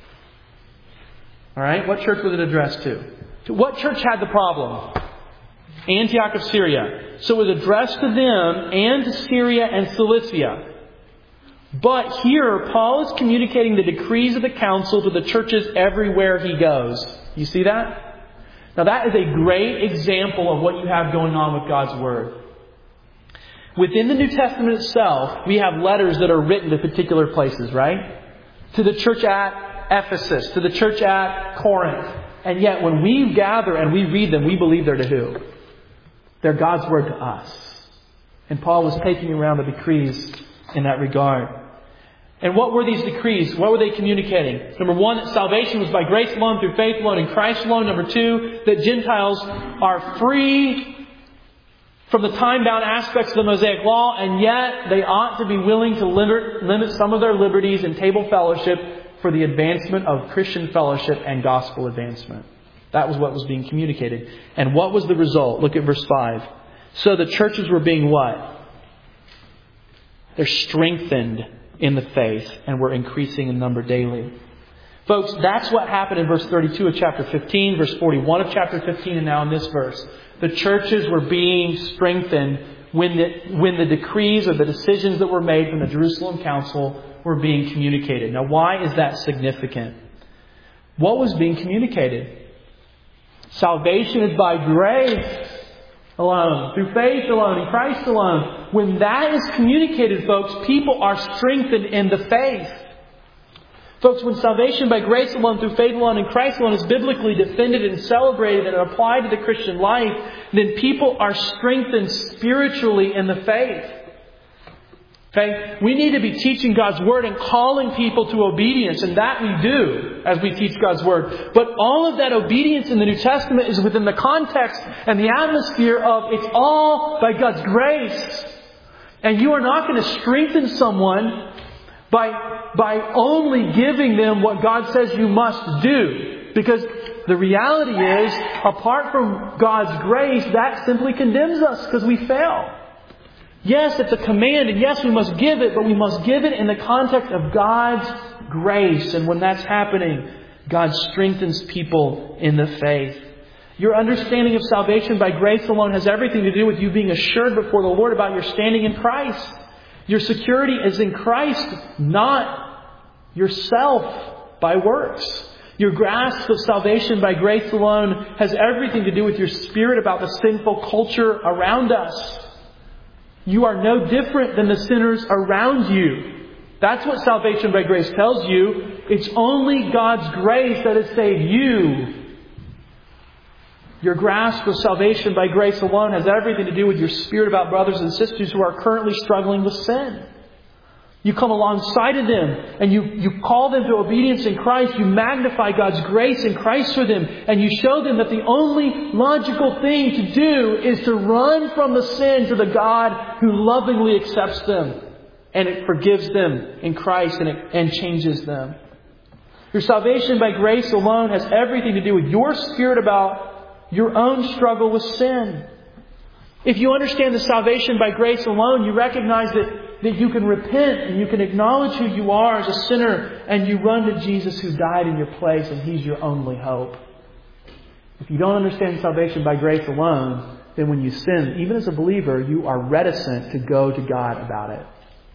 All right, what church was it addressed to? To what church had the problem? Antioch of Syria. So it was addressed to them and to Syria and Cilicia. But here, Paul is communicating the decrees of the council to the churches everywhere he goes. You see that? Now that is a great example of what you have going on with God's Word. Within the New Testament itself, we have letters that are written to particular places, right? To the church at Ephesus, to the church at Corinth. And yet when we gather and we read them, we believe they're to who? They're God's Word to us. And Paul was taking around the decrees in that regard. And what were these decrees? What were they communicating? Number one, that salvation was by grace alone, through faith alone, in Christ alone. Number two, that Gentiles are free from the time-bound aspects of the Mosaic Law, and yet they ought to be willing to limit, limit some of their liberties in table fellowship for the advancement of Christian fellowship and gospel advancement. That was what was being communicated. And what was the result? Look at verse five. So the churches were being what? They're strengthened in the faith and were increasing in number daily. Folks, that's what happened in verse thirty-two of chapter fifteen, verse forty-one of chapter fifteen, and now in this verse. The churches were being strengthened when the, when the decrees or the decisions that were made from the Jerusalem Council were being communicated. Now, why is that significant? What was being communicated? Salvation is by grace alone, through faith alone, in Christ alone. When that is communicated, folks, people are strengthened in the faith. Folks, when salvation by grace alone, through faith alone, in Christ alone is biblically defended and celebrated and applied to the Christian life, then people are strengthened spiritually in the faith. Okay? We need to be teaching God's Word and calling people to obedience, and that we do as we teach God's Word. But all of that obedience in the New Testament is within the context and the atmosphere of it's all by God's grace. And you are not going to strengthen someone by by only giving them what God says you must do. Because the reality is, apart from God's grace, that simply condemns us because we fail. Yes, it's a command, and yes, we must give it, but we must give it in the context of God's grace. And when that's happening, God strengthens people in the faith. Your understanding of salvation by grace alone has everything to do with you being assured before the Lord about your standing in Christ. Your security is in Christ, not yourself by works. Your grasp of salvation by grace alone has everything to do with your spirit about the sinful culture around us. You are no different than the sinners around you. That's what salvation by grace tells you. It's only God's grace that has saved you. Your grasp of salvation by grace alone has everything to do with your spirit about brothers and sisters who are currently struggling with sin. You come alongside of them and you, you call them to obedience in Christ. You magnify God's grace in Christ for them. And you show them that the only logical thing to do is to run from the sin to the God who lovingly accepts them. And it forgives them in Christ and, it, and changes them. Your salvation by grace alone has everything to do with your spirit about your own struggle with sin. If you understand the salvation by grace alone, you recognize that, that you can repent and you can acknowledge who you are as a sinner and you run to Jesus who died in your place and He's your only hope. If you don't understand salvation by grace alone, then when you sin, even as a believer, you are reticent to go to God about it.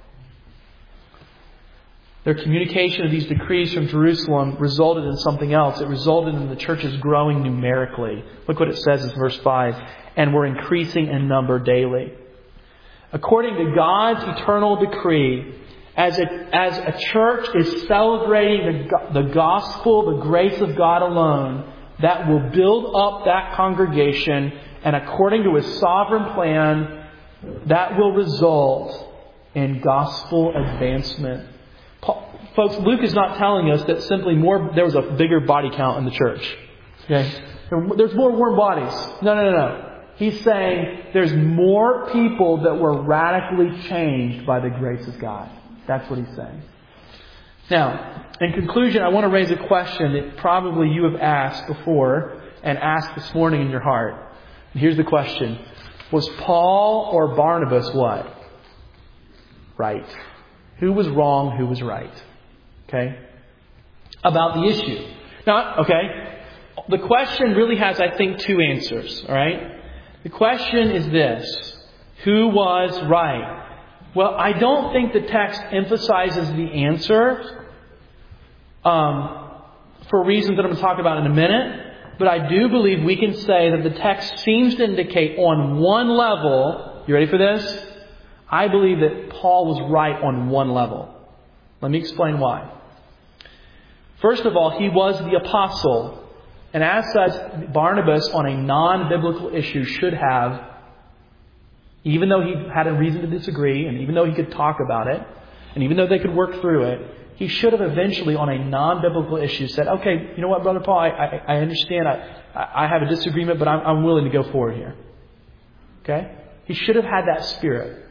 Their communication of these decrees from Jerusalem resulted in something else. It resulted in the churches growing numerically. Look what it says in verse five. And were increasing in number daily. According to God's eternal decree, as a, as a church is celebrating the, the gospel, the grace of God alone, that will build up that congregation, and according to His sovereign plan, that will result in gospel advancement. Paul, folks, Luke is not telling us that simply more there was a bigger body count in the church. Okay, there's more warm bodies. No, no, no, no. He's saying there's more people that were radically changed by the grace of God. That's what he's saying. Now, in conclusion, I want to raise a question that probably you have asked before and asked this morning in your heart. And here's the question. Was Paul or Barnabas what? Right. Who was wrong? Who was right? Okay? About the issue. Now, okay, the question really has, I think, two answers. All right? The question is this. Who was right? Well, I don't think the text emphasizes the answer um, for reasons that I'm going to talk about in a minute. But I do believe we can say that the text seems to indicate on one level, you ready for this? I believe that Paul was right on one level. Let me explain why. First of all, he was the apostle. And as such, Barnabas on a non-biblical issue should have, even though he had a reason to disagree, and even though he could talk about it, and even though they could work through it, he should have eventually on a non-biblical issue said, okay, you know what, Brother Paul, I, I, I understand, I, I have a disagreement, but I'm, I'm willing to go forward here. Okay? He should have had that spirit.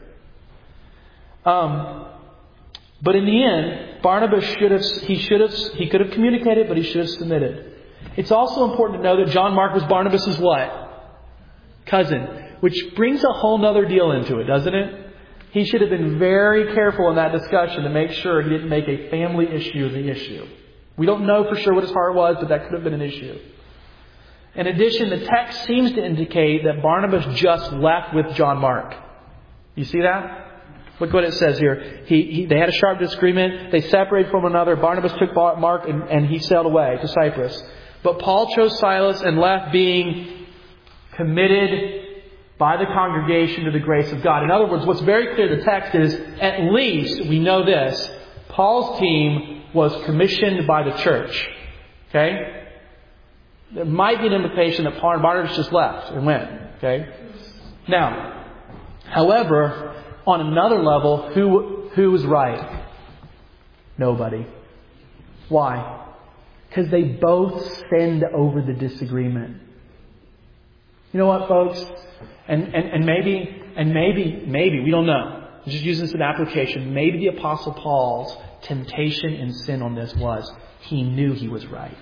Um, but in the end, Barnabas should have, he should have, he could have communicated, but he should have submitted. It's also important to know that John Mark was Barnabas' what? Cousin. Which brings a whole other deal into it, doesn't it? He should have been very careful in that discussion to make sure he didn't make a family issue the issue. We don't know for sure what his heart was, but that could have been an issue. In addition, the text seems to indicate that Barnabas just left with John Mark. You see that? Look what it says here. He, he, they had a sharp disagreement. They separated from one another. Barnabas took Mark and, and he sailed away to Cyprus. But Paul chose Silas and left being committed by the congregation to the grace of God. In other words, what's very clear in the text is, at least we know this, Paul's team was commissioned by the church. Okay? There might be an implication that Paul and Barnabas just left and went. Okay? Now, however, on another level, who who was right? Nobody. Why? Because they both sinned over the disagreement. You know what, folks? And, and, and maybe, and maybe, maybe, we don't know. I'm just using this as an application. Maybe the Apostle Paul's temptation and sin on this was he knew he was right.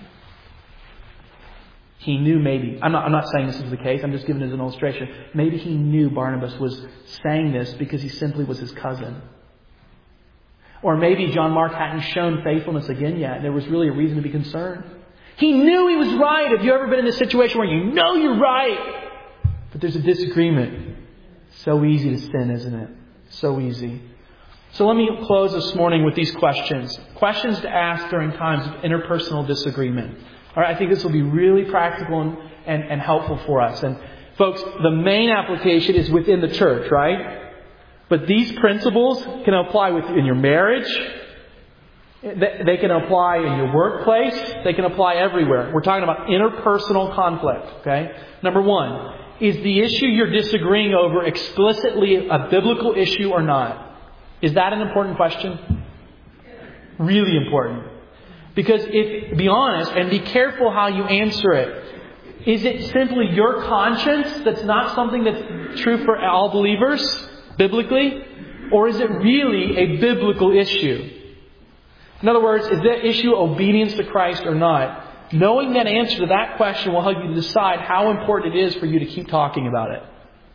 He knew maybe, I'm not, I'm not saying this is the case, I'm just giving it as an illustration. Maybe he knew Barnabas was saying this because he simply was his cousin. Or maybe John Mark hadn't shown faithfulness again yet, and there was really a reason to be concerned. He knew he was right. Have you ever been in a situation where you know you're right, but there's a disagreement? So easy to sin, isn't it? So easy. So let me close this morning with these questions. Questions to ask during times of interpersonal disagreement. All right, I think this will be really practical and, and, and helpful for us. And folks, the main application is within the church, right? But these principles can apply within your marriage, They can apply in your workplace. They can apply everywhere. We're talking about interpersonal conflict. Okay? Number one, is the issue you're disagreeing over explicitly a biblical issue or not? Is that an important question? Really important. Because if, be honest and be careful how you answer it. Is it simply your conscience that's not something that's true for all believers, biblically? Or is it really a biblical issue? In other words, is that issue obedience to Christ or not? Knowing that answer to that question will help you decide how important it is for you to keep talking about it.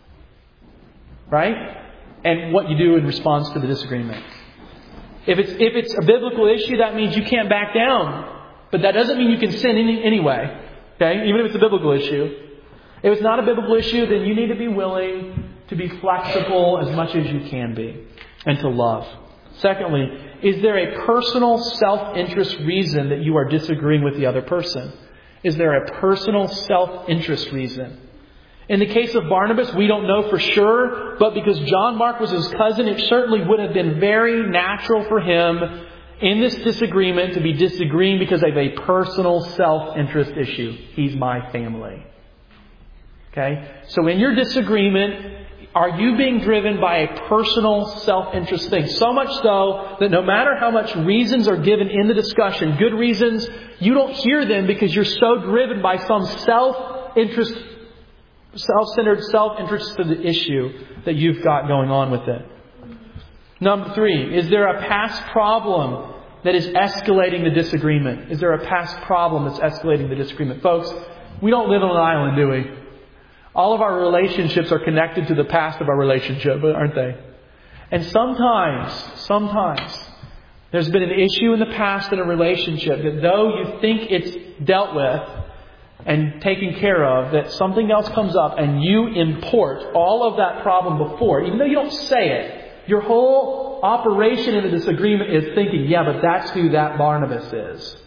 Right? And what you do in response to the disagreement. If it's if it's a biblical issue, that means you can't back down. But that doesn't mean you can sin any, anyway. Okay? Even if it's a biblical issue. If it's not a biblical issue, then you need to be willing to be flexible as much as you can be. And to love. Secondly, is there a personal self-interest reason that you are disagreeing with the other person? Is there a personal self-interest reason? In the case of Barnabas, we don't know for sure, but because John Mark was his cousin, it certainly would have been very natural for him in this disagreement to be disagreeing because of a personal self-interest issue. He's my family. Okay? So in your disagreement, are you being driven by a personal self-interest thing? So much so that no matter how much reasons are given in the discussion, good reasons, you don't hear them because you're so driven by some self-interest, self-centered self-interest to the issue that you've got going on with it. Number three, is there a past problem that is escalating the disagreement? Is there a past problem that's escalating the disagreement? Folks, we don't live on an island, do we? All of our relationships are connected to the past of our relationship, aren't they? And sometimes, sometimes, there's been an issue in the past in a relationship that though you think it's dealt with and taken care of, that something else comes up and you import all of that problem before, even though you don't say it. Your whole operation in the disagreement is thinking, yeah, but that's who that Barnabas is.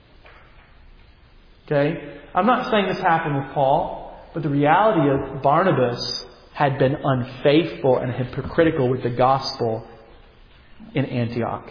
Okay? I'm not saying this happened with Paul. But the reality is Barnabas had been unfaithful and hypocritical with the gospel in Antioch.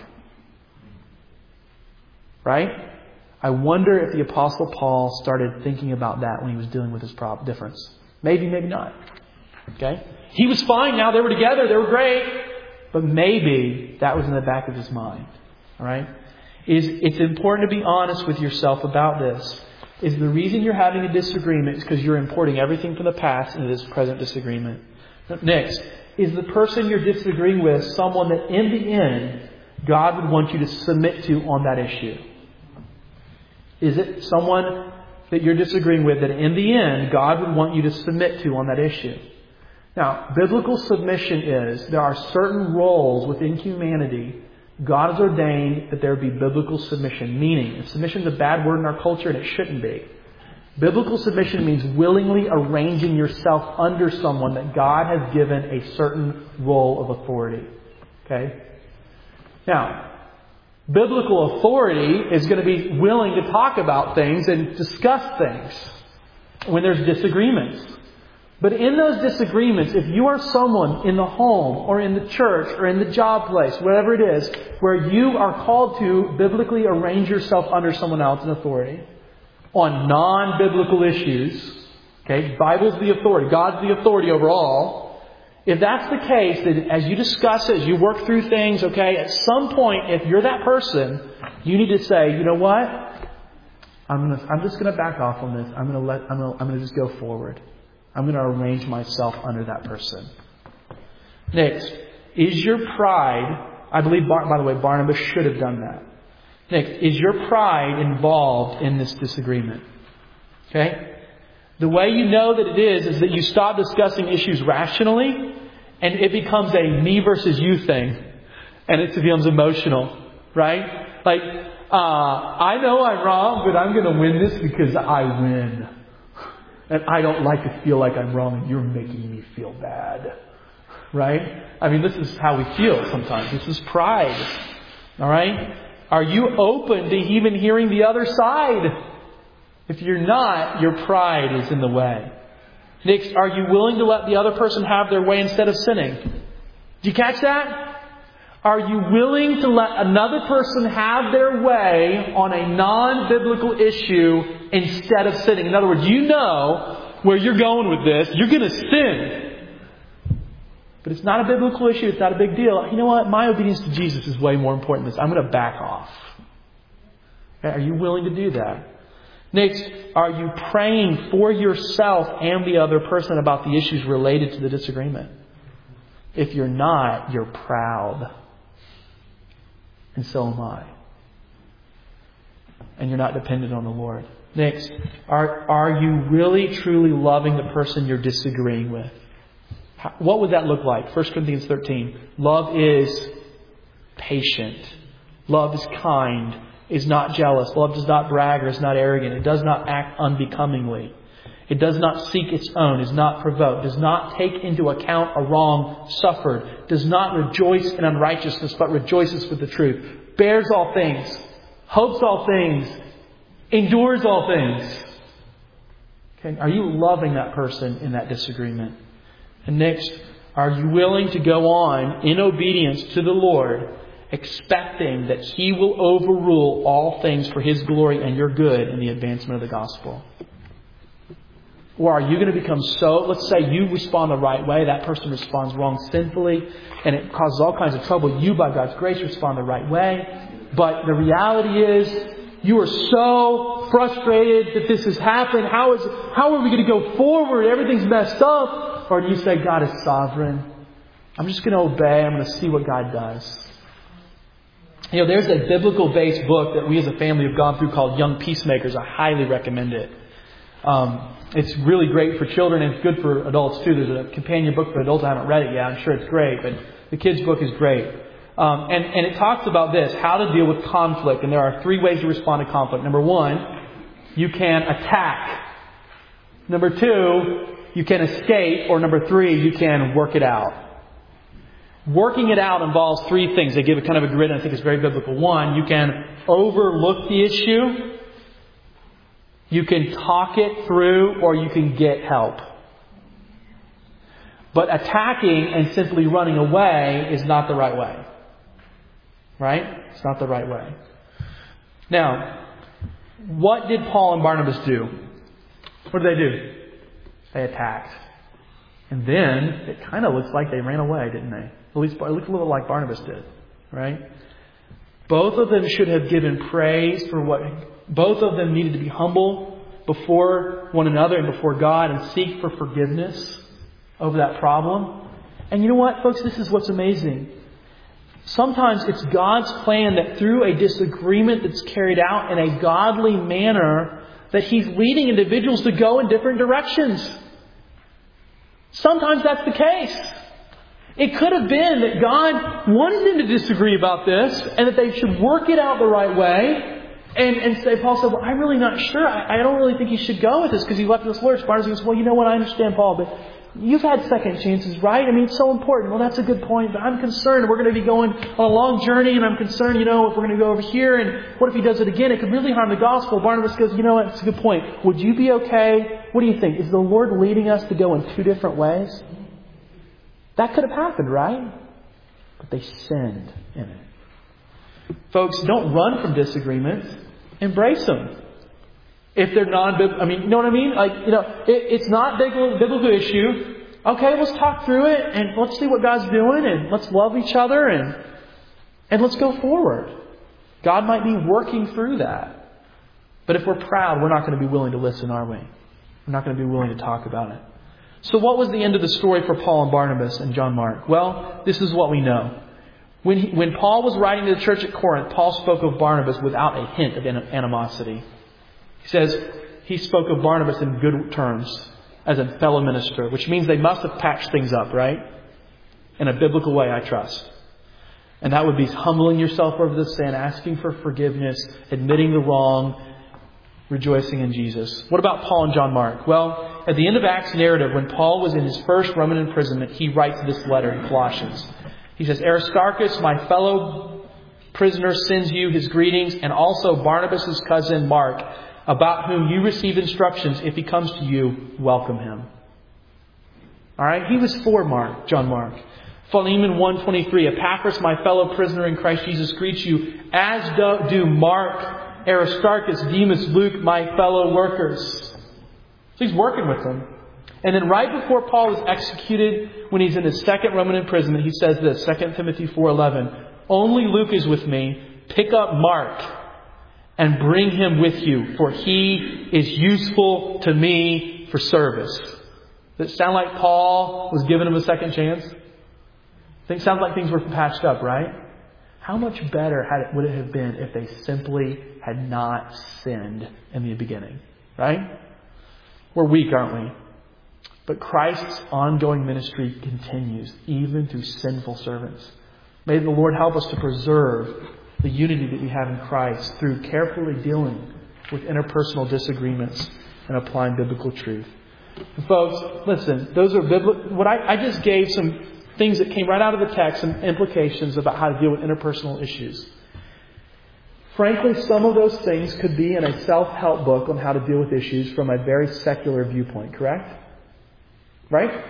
Right? I wonder if the Apostle Paul started thinking about that when he was dealing with his problem difference. Maybe, maybe not. Okay? He was fine now. They were together. They were great. But maybe that was in the back of his mind. All right? Is It's important to be honest with yourself about this. Is the reason you're having a disagreement is because you're importing everything from the past into this present disagreement. Next, is the person you're disagreeing with someone that in the end God would want you to submit to on that issue? Is it someone that you're disagreeing with that in the end God would want you to submit to on that issue? Now, biblical submission is there are certain roles within humanity God has ordained that there be biblical submission. Meaning, and submission is a bad word in our culture and it shouldn't be. Biblical submission means willingly arranging yourself under someone that God has given a certain role of authority. Okay? Now, biblical authority is going to be willing to talk about things and discuss things when there's disagreements. But in those disagreements, if you are someone in the home or in the church or in the job place, whatever it is, where you are called to biblically arrange yourself under someone else in authority on non-biblical issues, okay, Bible's the authority, God's the authority over all. If that's the case, then as you discuss it, as you work through things, okay, at some point, if you're that person, you need to say, you know what? I'm gonna, I'm just going to back off on this. I'm going to let, I'm going to, I'm going to just go forward. I'm going to arrange myself under that person. Next, is your pride, I believe, by the way, Barnabas should have done that. Next, is your pride involved in this disagreement? Okay? The way you know that it is, is that you stop discussing issues rationally and it becomes a me versus you thing. And it becomes emotional. Right? Like, uh, I know I'm wrong, but I'm going to win this because I win. And I don't like to feel like I'm wrong and you're making me feel bad. Right? I mean, this is how we feel sometimes. This is pride. All right? Are you open to even hearing the other side? If you're not, your pride is in the way. Next, are you willing to let the other person have their way instead of sinning? Do you catch that? Are you willing to let another person have their way on a non-biblical issue instead of sinning? In other words, you know where you're going with this. You're going to sin. But it's not a biblical issue. It's not a big deal. You know what? My obedience to Jesus is way more important than this. I'm going to back off. Okay, are you willing to do that? Next, are you praying for yourself and the other person about the issues related to the disagreement? If you're not, you're proud. And so am I. And you're not dependent on the Lord. Next, are, are you really truly loving the person you're disagreeing with? How, what would that look like? First Corinthians thirteen. Love is patient. Love is kind. Is not jealous. Love does not brag or is not arrogant. It does not act unbecomingly. It does not seek its own, is not provoked, does not take into account a wrong suffered, does not rejoice in unrighteousness, but rejoices with the truth, bears all things, hopes all things, endures all things. Okay, are you loving that person in that disagreement? And next, are you willing to go on in obedience to the Lord, expecting that He will overrule all things for His glory and your good in the advancement of the gospel? Or are you going to become so, let's say you respond the right way, that person responds wrong sinfully, and it causes all kinds of trouble. You, by God's grace, respond the right way. But the reality is, you are so frustrated that this has happened. How is, how are we going to go forward? Everything's messed up. Or do you say, God is sovereign. I'm just going to obey. I'm going to see what God does. You know, there's a biblical-based book that we as a family have gone through called Young Peacemakers. I highly recommend it. Um, it's really great for children and it's good for adults too. There's a companion book for adults. I haven't read it yet. I'm sure it's great, but the kids' book is great. Um, and, and it talks about this, how to deal with conflict. And there are three ways to respond to conflict. Number one, you can attack. Number two, you can escape. Or number three, you can work it out. Working it out involves three things. They give it kind of a grid, and I think it's very biblical. One, you can overlook the issue. You can talk it through, or you can get help. But attacking and simply running away is not the right way. Right? It's not the right way. Now, what did Paul and Barnabas do? What did they do? They attacked. And then it kind of looks like they ran away, didn't they? At least it looked a little like Barnabas did. Right? Both of them should have given praise for what... Both of them needed to be humble before one another and before God and seek for forgiveness over that problem. And you know what, folks? This is what's amazing. Sometimes it's God's plan that through a disagreement that's carried out in a godly manner, that He's leading individuals to go in different directions. Sometimes that's the case. It could have been that God wanted them to disagree about this and that they should work it out the right way. And, and say, Paul said, well, I'm really not sure. I, I don't really think you should go with this because he left this lurch. Barnabas goes, well, you know what? I understand, Paul, but you've had second chances, right? I mean, it's so important. Well, that's a good point, but I'm concerned. We're going to be going on a long journey, and I'm concerned, you know, if we're going to go over here, and what if he does it again? It could really harm the gospel. Barnabas goes, you know what? It's a good point. Would you be okay? What do you think? Is the Lord leading us to go in two different ways? That could have happened, right? But they sinned in it. Folks, don't run from disagreements. Embrace them. If they're non-biblical, I mean, you know what I mean? Like, you know, it, it's not a biblical, biblical issue. Okay, let's talk through it and let's see what God's doing and let's love each other and and let's go forward. God might be working through that. But if we're proud, we're not going to be willing to listen, are we? We're not going to be willing to talk about it. So what was the end of the story for Paul and Barnabas and John Mark? Well, this is what we know. When he, when Paul was writing to the church at Corinth, Paul spoke of Barnabas without a hint of animosity. He says he spoke of Barnabas in good terms as a fellow minister, which means they must have patched things up, right? In a biblical way, I trust. And that would be humbling yourself over the sin, asking for forgiveness, admitting the wrong, rejoicing in Jesus. What about Paul and John Mark? Well, at the end of Acts narrative, when Paul was in his first Roman imprisonment, he writes this letter in Colossians. He says, Aristarchus, my fellow prisoner, sends you his greetings, and also Barnabas' cousin Mark, about whom you receive instructions. If he comes to you, welcome him. All right? He was for Mark, John Mark. Philemon one twenty-three, Epaphras, my fellow prisoner in Christ Jesus, greets you, as do, do Mark, Aristarchus, Demas, Luke, my fellow workers. So he's working with them. And then right before Paul is executed, when he's in his second Roman imprisonment, he says this, Second Timothy four eleven, only Luke is with me. Pick up Mark and bring him with you, for he is useful to me for service. Does it sound like Paul was giving him a second chance? It sounds like things were patched up, right? How much better had it, would it have been if they simply had not sinned in the beginning? Right? We're weak, aren't we? But Christ's ongoing ministry continues, even through sinful servants. May the Lord help us to preserve the unity that we have in Christ through carefully dealing with interpersonal disagreements and applying biblical truth. And folks, listen, those are biblical. What I, I just gave some things that came right out of the text, some implications about how to deal with interpersonal issues. Frankly, some of those things could be in a self-help book on how to deal with issues from a very secular viewpoint, correct? Right?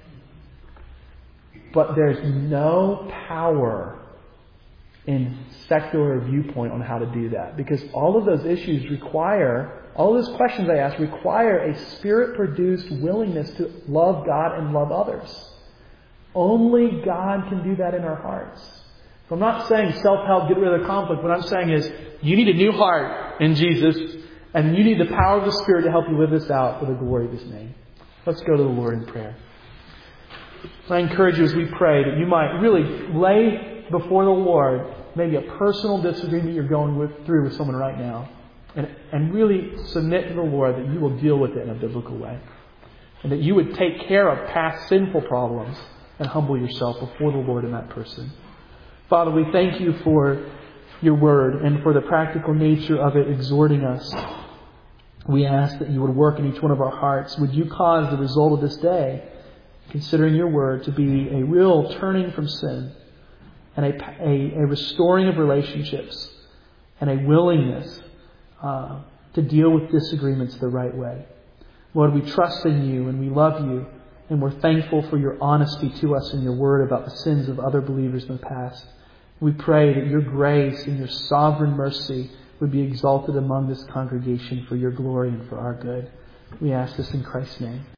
But there's no power in secular viewpoint on how to do that. Because all of those issues require, all of those questions I ask require a Spirit-produced willingness to love God and love others. Only God can do that in our hearts. So I'm not saying self-help, get rid of the conflict. What I'm saying is you need a new heart in Jesus, and you need the power of the Spirit to help you live this out for the glory of His name. Let's go to the Lord in prayer. I encourage you as we pray that you might really lay before the Lord maybe a personal disagreement you're going with, through with someone right now. And, and really submit to the Lord that you will deal with it in a biblical way. And that you would take care of past sinful problems and humble yourself before the Lord in that person. Father, we thank you for your word and for the practical nature of it exhorting us. We ask that you would work in each one of our hearts. Would you cause the result of this day, considering your word, to be a real turning from sin and a, a, a restoring of relationships and a willingness uh, to deal with disagreements the right way. Lord, we trust in you and we love you, and we're thankful for your honesty to us in your word about the sins of other believers in the past. We pray that your grace and your sovereign mercy would be exalted among this congregation for your glory and for our good. We ask this in Christ's name.